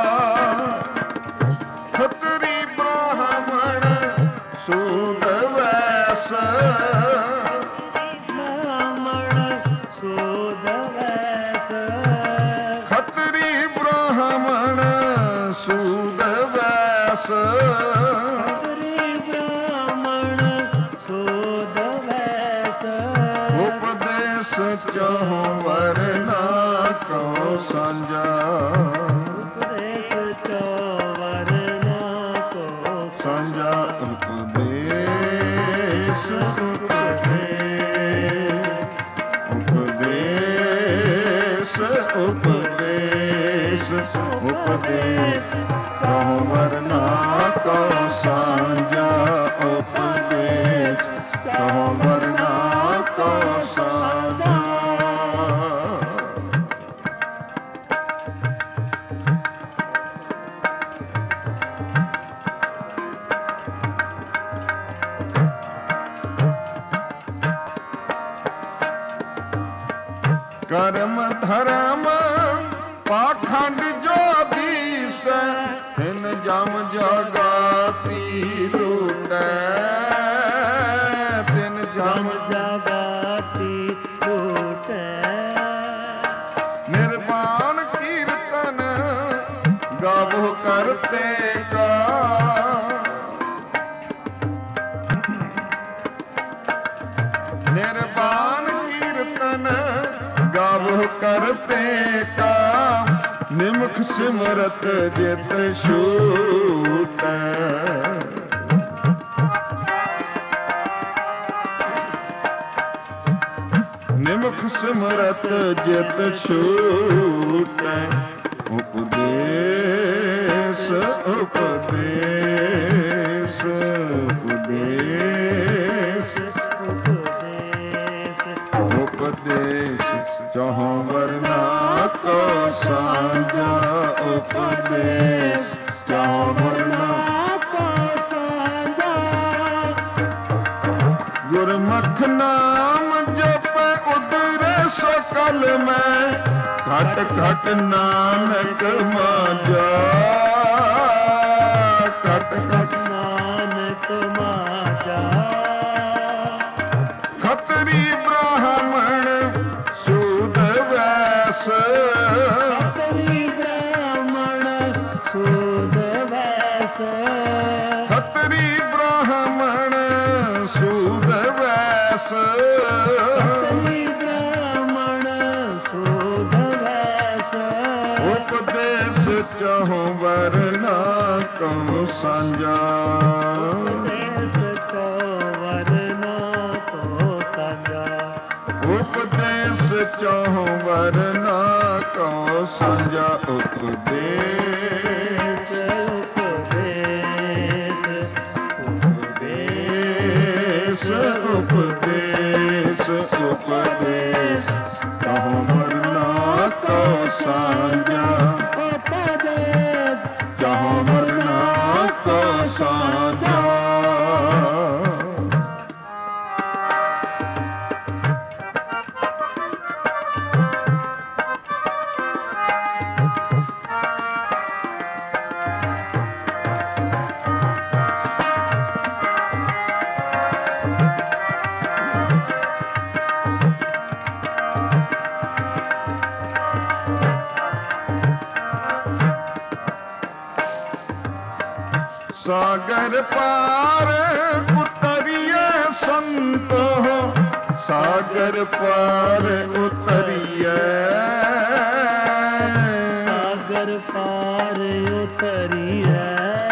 ਖੱਤਰੀ ਬ੍ਰਾਹਮਣ ਸੂਦ ਵੈਸ ਬ੍ਰਾਹਮਣ ਸੂਦ ਵੈਸ ਖੱਤਰੀ ਬ੍ਰਾਹਮਣ ਸੂਦ ਵੈਸ ਖੱਤਰੀ ਬ੍ਰਾਹਮਣ ਸੂਦ ਵੈਸ ਉਪਦੇਸ ਚਹੁ ਵਰਨਾ ਕਉ ਸਾਂਝਾ ਉਪਦੇਸ ਚਹੁ ਵਰਨਾ ਕਉ ਸਾਂਝਾ ਉਪਦੇਸ ਉਪਦੇਸ ਉਪਦੇਸ ਉਪਦੇਸ ਚਹੁ ਵਰਨਾ ਕਉ ਸਾਂਝਾ ਕਰਮ ਧਰਮ ਪਾਖੰਡ ਜੋ ਦੀਸੈ, ਤਿਨ ਜਮ ਜਗਾਤੀ ਲੂਟੈ, ਤਿਨ ਜਮ ਜਗਾਤੀ ਲੂਟੈ। ਨਿਰਵਾਣ ਕੀਰਤਨ ਗਾਵੋ ਕਰਤੇ ਕਾ, ਨਿਰਵਾਣ ਕੀਰਤਨ ਗਾਵੋ ਕਰਤੇ ਕਾ, ਨਿਮਖ ਸਿਮਰਤ ਜਿਤ ਛੂਟੈ। ਨਿਮਖ ਸਿਮਰਤ ਜਿਤ ਛੂਟੈ, ਉਪਦੇਸ ਉਪਦੇਸ ਉਪਦੇਸ ਉਪਦੇਸ, ਚਾਹੋ ਵਰਨਾ ਕੋ ਸਾਂਝਾ, ਉਪਦੇਸ ਚਾਹੋ ਵਰਨਾ ਕੋ ਸਾਂਝਾ। ਗੁਰਮੁਖ ਨਾਮ ਜਪੈ ਉਦਰੇ ਸਕਲ ਮੈਂ, ਘਟ ਘਟ ਨਾਨਕ ਮਾਝਾ, ਘਟ ਘਟ ਨਾਨਕ ਮਾਝਾ। ਖਤਰੀ ਬ੍ਰਾਹਮਣ ਸੂਦ ਵੈਸ, ਖਤਰੀ ਬ੍ਰਾਹਮਣ ਸੂਦ ਵੈਸ, ਖਤਰੀ ਬ੍ਰਾਹਮਣ ਸੂਦ ਵੈਸ, ਖਤਰੀ ਬ੍ਰਾਹਮਣ ਸੂਦ ਵੈਸ। ਉਪਦੇਸ ਚਾਹੋ ਵਰਨਾ ਕਉ ਸਾਂਝਾ, ਉਪਦੇਸ ਕੋ ਵਰਨਾ ਕੋ ਸਾਂਝਾ। ਉਪਦੇਸ ਚਾਹੋ ਵਰਨਾ ਕਉ ਸਾਂਝਾ, ਉਪਦੇਸ ਉਪਦੇਸ ਉਪਦੇਸ ਉਪਦੇਸ ਉਪਦੇਸ, ਚਾਹੋ ਵਰਨਾ ਕਉ ਸਾਂਝਾ, ਉਪਦੇਸ ਚਾਹੋ ਵਰਨਾ ਕਉ ਸਾਂਝਾ। ਸਾਗਰ ਪਾਰ ਉਤਰੀਏ ਸੰਤੋ, ਸਾਗਰ ਪਾਰ ਉਤਰੀਏ, ਸਾਗਰ ਪਾਰ ਉਤਰੀਐ।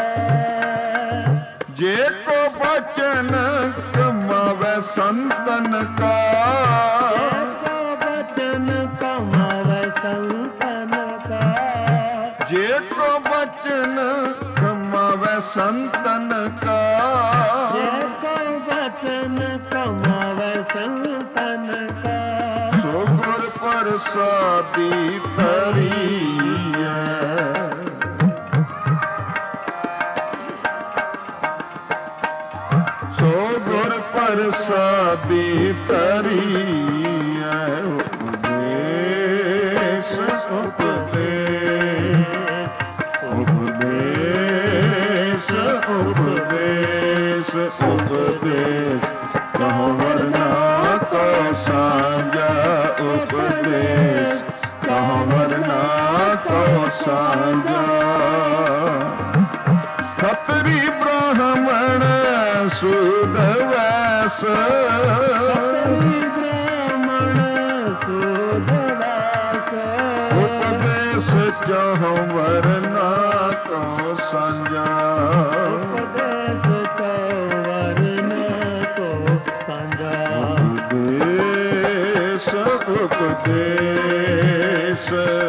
ਜੇ ਕੋ ਬਚਨ ਕਮਾਵੇ ਸੰਤਨ ਕਾ, ਕੋ ਬਚਨ ਕਮਾਵੇ ਸੰਤਨ ਕਾ, ਜੇ ਕੋ ਬਚਨ ਕਮਾਵੇ ਸੰਤਨ ਕਾ, ਜੇ ਕੋ ਬਚਨ ਕਮਾਵੇ ਸੰਤਨ ਕਾ। ਸੋ ਗੁਰ ਪ੍ਰਸਾਦੀ ਤਰੀਐ, ਸੋ ਗੁਰ ਪ੍ਰਸਾਦੀ ਤਰੀਐ, ਉਪਦੇਸ ਉਪਦੇਸ ਉਪਦੇਸ ਉਪਦੇਸ ਉਪਦੇਸ, ਚਾਹੋ ਵਰਨਾ ਕੋ ਸਾਂਝਾ, ਉਪਦੇਸ ਚਾਹੋ ਵਰਨਾ ਕੋ ਸਾਂਝਾ। ਖਤਰੀ ਬ੍ਰਾਹਮਣ ਸੂਦ ਵੈਸ, ਖਤਰੀ ਬ੍ਰਾਹਮਣ ਸੂਦ ਵੈਸ। ਉਪਦੇਸ ਚਾਹੋ ਵਰਨਾ ਕੋ ਸਾਂਝਾ, ਉਪਦੇਸ ਕੋ ਵਰਨਾ ਕੋ ਸਾਂਝਾ। ਉਪਦੇਸ ਉਪਦੇਸ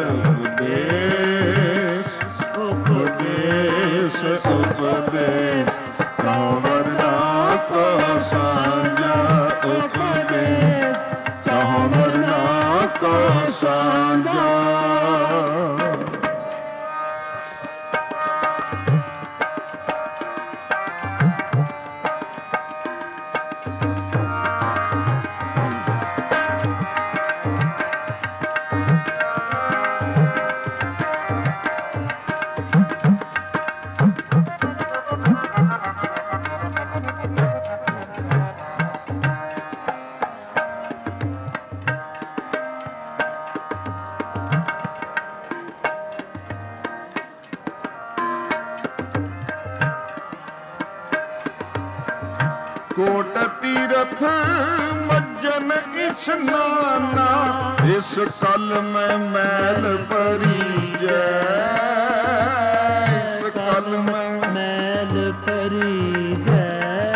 ਉਪਦੇਸ ਉਪਦੇਸ ਉਪਦੇਸ, ਚਾਹੋ ਵਰਨਾ ਕੋ ਸਾਂਝਾ, ਉਪਦੇਸ ਚਾਹੋ ਵਰਨਾ ਕੋ ਸਾਂਝਾ। ਕੋਟ ਤੀਰਥ ਮੱਜਨ ਇਸ਼ਨਾਨਾ, ਇਸ ਕਲ ਮੈਂ ਮੈਲ ਭਰੀਜੈ, ਇਸ ਕਲ ਮੈਂ ਮੈਲ ਭਰੀਜੈ।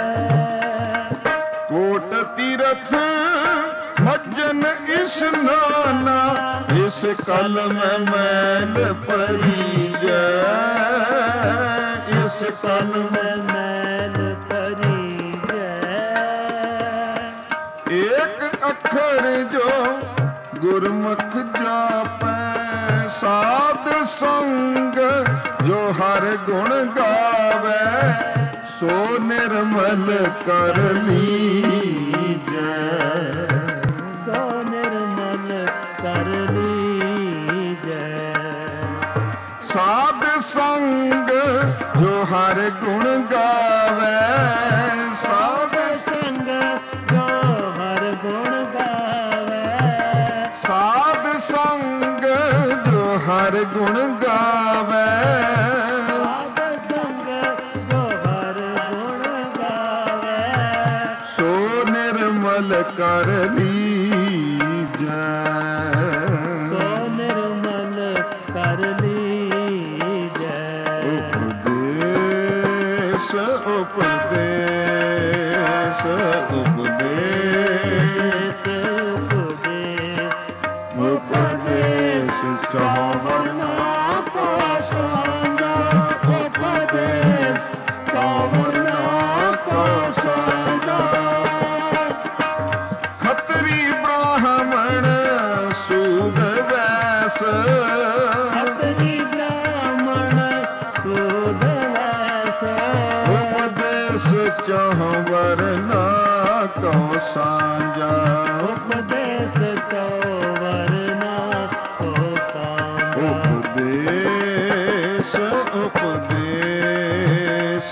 ਕੋਟ ਤੀਰਥ ਮੱਜਨ ਇਸ਼ਨਾਨਾ, ਇਸ ਕਲ ਮੈਂ ਮੈਲ ਭਰੀਜੈ, ਇਸ ਕਲ ਮੈਂ ਮੈਲ ਭਰੀਜੈ। ਏਕ ਅੱਖਰ ਜੋ ਗੁਰਮੁਖ ਜਾਪੈ, ਸਾਧ ਸੰਗ ਜੋ ਹਰ ਗੁਣ ਗਾਵੈ, ਸੋ ਨਿਰਮਲ ਕਰ ਲੀਜੈ, ਸੋ ਨਿਰਮਲ ਕਰ ਲੀਜੈ। ਸਾਧ ਸੰਗ ਜੋ ਹਰ ਗੁਣ ਗਾਵੈ, ਸਾਧ ਸੰਗ ਜੋ ਹਰ ਗੁਣ ਗਾਵੈ, ਸਾਧ ਸੰਗ ਜੋ ਹਰ ਗੁਣ ਗਾਵੈ, ਸਾਧ ਸੰਗ ਜੋ ਹਰ ਗੁਣ ਗਾਵੈ, ਸੋ ਨਿਰਮਲ ਕਰ ਲੀਜੈ, ਸੋ ਨਿਰਮਲ ਕਰ ਲੀਜੈ। ਉਪਦੇਸ਼ ਉਪਦੇਸ਼ ਉਪਦੇਸ਼ ਉਪਦੇਸ਼ ਚਾਵਰਨਾ ਕੋ ਸਾਂਝਾ, ਉਪਦੇਸ਼ ਚਾਵਰਨਾ ਕੋ ਸਾਂਝਾ। ਖੱਤਰੀ ਬ੍ਰਾਹਮਣ ਸੂਦ ਵੈਸ, ਖੱਤਰੀ ਬ੍ਰਾਹਮਣ ਸੂਦ ਵੈਸ, ਉਪਦੇਸ਼ ਚਾਵਰਨਾ ਕੋ ਸਾਂਝਾ, ਉਪਦੇਸ਼ ਚੌਵਰਨਾ ਕੋ ਸਾਂਝਾ। ਉਪਦੇਸ਼ ਉਪਦੇਸ਼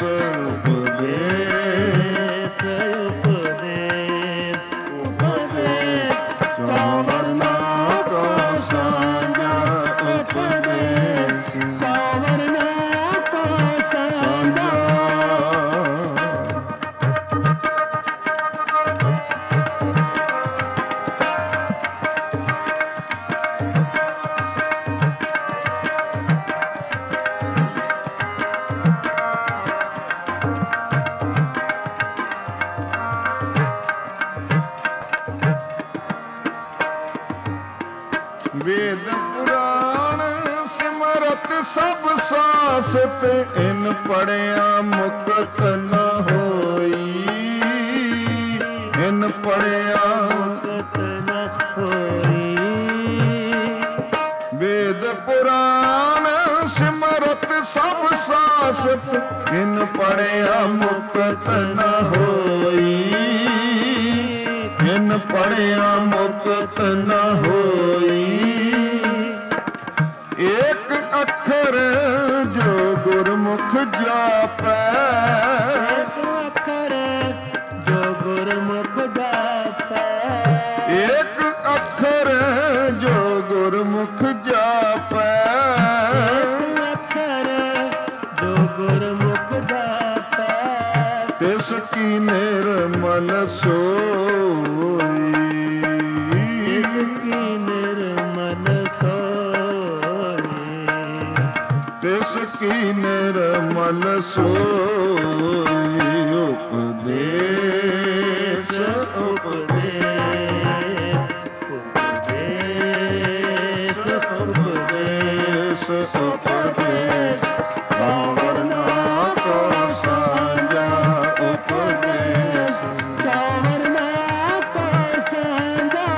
ਉਪਦੇਸ਼ ਉਪਦੇਸ਼ ਉਪਦੇਸ਼ ਚਾਵਰਨਾ ਕੋ ਸਾਂਝਾ, ਉਪਦੇਸ਼ ਚੌਵਰਨਾ ਕੋ ਸਾਂਝਾ। ਵੇਦ ਪੁਰਾਣ ਸਿਮਰਤ ਸਭ ਸਾਸ ਤੇ, ਇਨ ਪੜਿਆ ਮੁਕਤ ਨ ਹੋਈ, ਇਨ ਪੜਿਆ ਮੁਕਤ ਨ ਹੋਈ। ਵੇਦ ਪੁਰਾਣ ਸਿਮਰਤ ਸਭ ਸਾਸ ਤੇ, ਇਨ ਪੜਿਆ ਮੁਕਤ ਨ ਹੋਈ, ਇਨ ਪੜਿਆ ਮੁਕਤ ਨ ਹੋਈ। ਏਕ ਅੱਖਰ ਜੋ ਗੁਰਮੁਖ ਜਾਪੈ, ਏਕ ਅੱਖਰ ਜੋ ਗੁਰਮੁਖ ਜਾਪੈ, ਏਕ ਅੱਖਰ ਜੋ ਗੁਰਮੁਖ ਜਾਪੈ, ਏਕ ਅੱਖਰ ਜੋ ਗੁਰਮੁਖ ਜਾਪੈ, ਤਿਸ ਕੀ ਨਿਰਮਲ ਸੋਈ, ਤਿਸ ਕੀ ਨਿਰਮਲ ਸੋਈ, ਤਿਸ ਕੀ ਨਿਰਮਲ ਸੋਈ। ਉਪਦੇਸ਼ ਉਪਦੇਸ਼ ਉਪਦੇਸ਼ ਉਪਦੇਸ਼ ਉਪਦੇਸ਼ ਚਾਵਰਨਾ ਕੋ ਸਾਂਝਾ, ਉਪਦੇਸ਼ ਚੌਵਰਨਾ ਕੋ ਸਾਂਝਾ।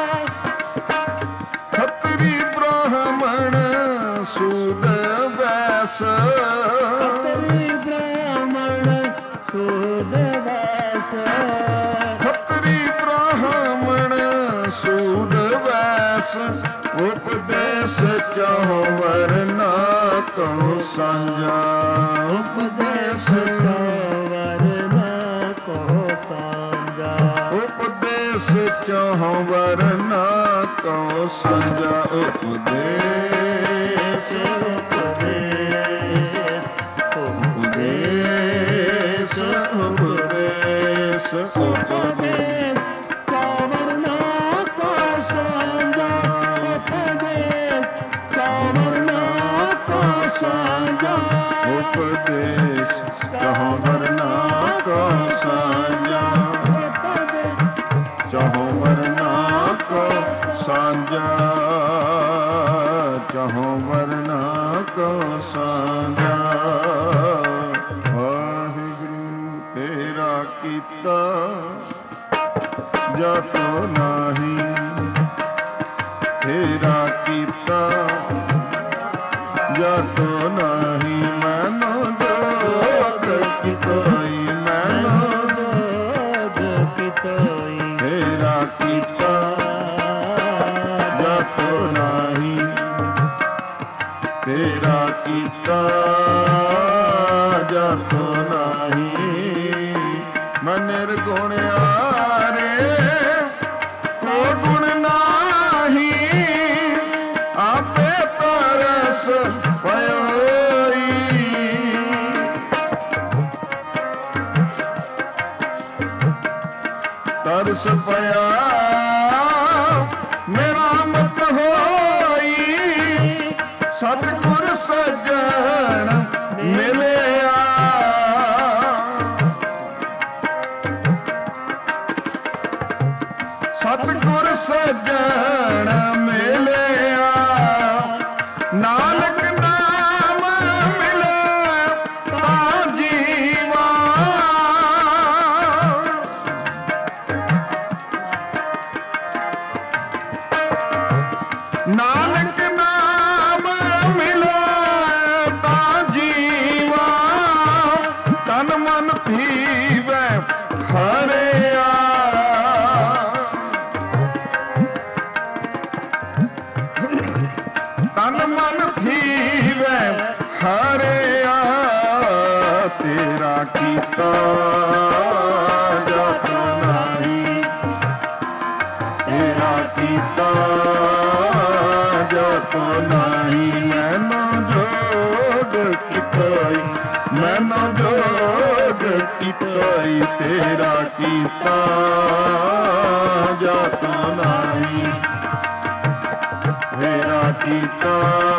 ਖੱਤਰੀ ਬ੍ਰਾਹਮਣ ਸੂਦ ਵੈਸ, ਖੱਤਰੀ ਬ੍ਰਾਹਮਣ ਸੂਦ ਵੈਸ, ਖੱਤਰੀ ਬ੍ਰਾਹਮਣ ਸੂਦ ਵੈਸ, ਉਪਦੇਸ਼ ਚਾਵਰਨਾ ਕੋ ਸਾਂਝਾ, ਉਪਦੇਸ਼ ਚੌਵਰਨਾ ਕੋ ਸਾਂਝਾ। ਉਪਦੇਸ਼ ਚਾਵਰਨਾ ਕੋ ਸਾਂਝਾ, ਉਪਦੇਸ਼ ਉਪਦੇਸ਼ ਉਪਦੇਸ਼ ਉਪਦੇਸ਼ ਉਪਦੇਸ ਉਪਦੇਸ ਚੌਵਰਨਾ ਕੋ ਸਾਂਝਾ ਉਪਦੇਸ ਚੌਵਰਨਾ ਕੋ ਸਾਂਝਾ ਉਪਦੇਸ ਚਹੁ ਵਰਨਾ ਕੋ ਸਾਂਝਾ ਚਹੁ ਵਰਨਾ ਕੋ ਸਾਂਝਾ ਚਹੁ ਵਰਨਾ ਕੋ ਸਾਂਝਾ ਵਾਹਿਗੁਰੂ ਤੇਰਾ ਕੀਤਾ ਜਾਤੋ ਨਾਹੀ ਤੇਰਾ ਕੀਤਾ ਜਾਤੋ ਨਾਹੀ ਮੈਨੋ ਜੋਗ ਕਿਤੋਈ ਮੈਨੋ ਜੋਗ ਕਿਤੋਈ ਤੇਰਾ ਕੀਤਾ ਜਾਤੋ ਨਾਹੀ ਤੇਰਾ ਕੀਤਾ ਜਾਤੋ ਨਾਹੀ ਮੈਂ ਨਿਰਗੁਣ ਆਰੇ ਕੋ ਗੁਣ ਨਾਹੀ ਆਪੇ ਤਰਸ ਪਇਓਈ ਤਰਸ ਪਿਆ ਮੇਰਾ ਮਤ ਹੋਈ ਸਤਿਗੁਰ ਸੱਜਣ ਮਿਲਿਆ ਸਤਿਗੁਰ ਸੱਜਣ ਮਿਲਿਆ ਨਾਨਕ ਨਾਮ ਮਿਲੇ ਤਾਂ ਜੀਵਾ ਨਾਨਕ ਨਾਮ ਮਿਲੇ ਤਾਂ ਜੀਵਾ ਤਨ ਮਨ ਥੀਵੈ ਹਰਿਆ ਤਨ ਮਨ ਥੀਵੈ ਹਰਿਆ ਤੇਰਾ ਕੀਤਾ ਜਾਤੋ ਨਾਹੀ ਤੇਰਾ ਕੀਤਾ ਜਾਤੋ ਨਾਹੀ ਮੈਨੋ ਜੋਗ ਕਿਤੋਈ ਮੈਨੋ ਜੋਗ ਕਿਤੋਈ ਤੇਰਾ ਕੀਤਾ ਜਾਤੋ ਨਾਹੀ ਤੇਰਾ ਕੀਤਾ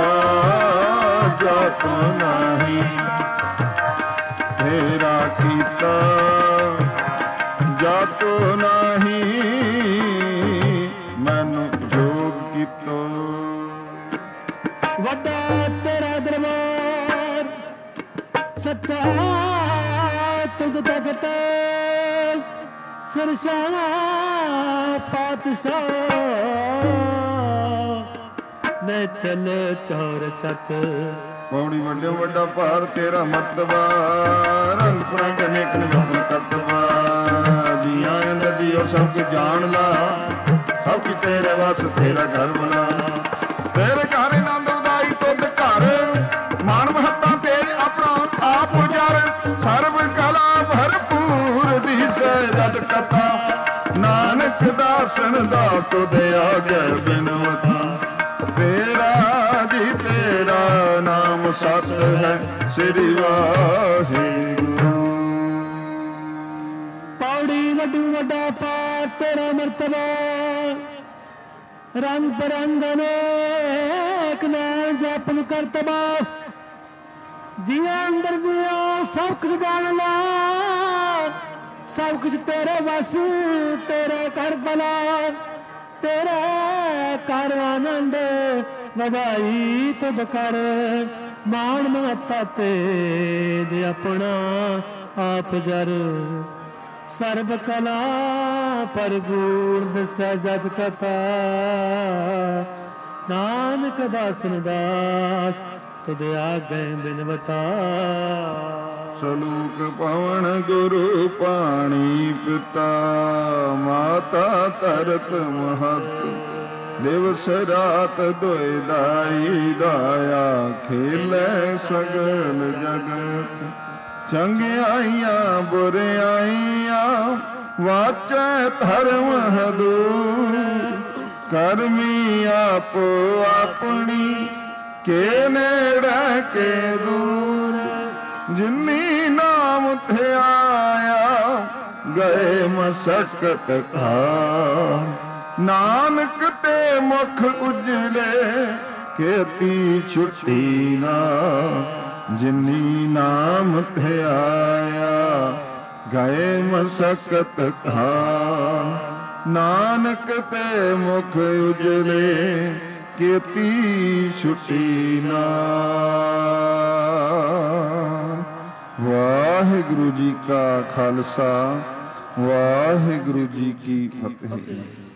ਜਾਤੋ ਨਾਹੀ ਤੇਰਾ ਕੀਤਾ ਜਾਤੋ ਨਾਹੀ ਮੈਨੂੰ ਜੋਗ ਕੀਤੋ ਵੱਡਾ ਤੇਰਾ ਦਰਬਾਰ ਸੱਚਾ ਤੁਧ ਤਖਤ ਸਰਸ਼ਾਹ ਪਾਤਸ਼ਾਹ ਮੈਂ ਚਲ ਚੌਰ ਚੱਤ ਪੌੜੀ ਵੱਡਿਓ ਵੱਡਾ ਭਾਰ ਤੇਰਾ ਮਰਤਬਾ ਰੰਗ ਪ੍ਰੰਗ ਅਨੇਕ ਨਿਯਮ ਕਰਤਬਾ ਜੀਆਂ ਅੰਦਰ ਜੀਓ ਸਭ ਕੁ ਜਾਣ ਲਾ ਸਭ ਕੁ ਤੇਰੇ ਵਸ ਤੇਰਾ ਘਰ ਬਣਾ ਤੇਰੇ ਘਰ ਆਨੰਦ ਉਦਾਈ ਤੁਧ ਘਰ ਮਾਨ ਮਹੱਤਾ ਤੇਜ ਆਪਣਾ ਆਪ ਉਜਰ ਸਰਬ ਕਲਾ ਭਰਪੂਰ ਦੀਸੈ ਜਦ ਕਥਾ ਨਾਨਕ ਦਾਸਨ ਦਾ ਤੁਧ ਆਗੇ ਬਿਨਵਤਾ ਤੇਰਾ ਜੀ ਤੇਰਾ ਨਾਮ ਸਤ ਹੈ ਸ੍ਰੀ ਵਾਹਿਗੁਰੂ ਪੌੜੀ ਵੱਡੂ ਵੱਡਾ ਪਾਰ ਤੇਰਾ ਮਰਤਬਾ ਰੰਗ ਬਰੰਗ ਅਨੇਕ ਨਾਮ ਜਪਨ ਕਰਤਬਾ ਜੀਆਂ ਅੰਦਰ ਜੀਓ ਸਭ ਕੁਝ ਜਾਣ ਲਾ ਸਭ ਕੁਝ ਤੇਰੇ ਵਸ ਤੇਰੇ ਕਰ ਭਲਾ ਤੇਰੇ ਕਰ ਆਨੰਦ ਵਧਾਈ ਤੁਧ ਕਰ ਮਾਣ ਮਹੱਤਾ ਤੇਜ ਆਪਣਾ ਆਪ ਜਰ ਸਰਬ ਕਲਾ ਪਰਗੂਰ ਦਸੈ ਜਦ ਕਥਾ ਨਾਨਕ ਦਾਸਨ ਦਾਸ ਤੁਧ ਆਗੇ ਬਿਨਵਤਾ ਸਲੂਕ ਪਵਨ ਗੁਰੂ ਪਾਣੀ ਪਿਤਾ ਮਾਤਾ ਤਰਤ ਮਹਤ ਦਿਵਸ ਰਾਤ ਦੁਇ ਦਾਈ ਦਾਇਆ ਖੇਲੇ ਸਗਲ ਜਗਤ ਚੰਗਿਆਈਆਂ ਬੁਰਿਆਈਆਂ ਵਾਚੈ ਧਰਮ ਹਦੂਰ ਕਰਮੀ ਆਪੋ ਆਪਣੀ ਕੇ ਨੇੜੇ ਕੇ ਦੂਰ ਜਿਨੀ ਨਾਮ ਧਿਆਇਆ ਗਏ ਮਸਕਤ ਖਾਰ। ਨਾਨਕ ਤੇ ਮੁਖ ਉਜਲੇ ਕੀਤੀ ਛੁੱਟੀ ਨਾ, ਜਿਨੀ ਨਾਮ ਤੇ ਆਇਆ ਗਏ ਮਸਕਤ ਖਾਰ। ਨਾਨਕ ਤੇ ਮੁਖ ਉਜਲੇ ਕੀਤੀ ਛੁੱਟੀ ਨਾ। ਵਾਹਿਗੁਰੂ ਜੀ ਕਾ ਖਾਲਸਾ, ਵਾਹਿਗੁਰੂ ਜੀ ਕੀ ਫਤਿਹ।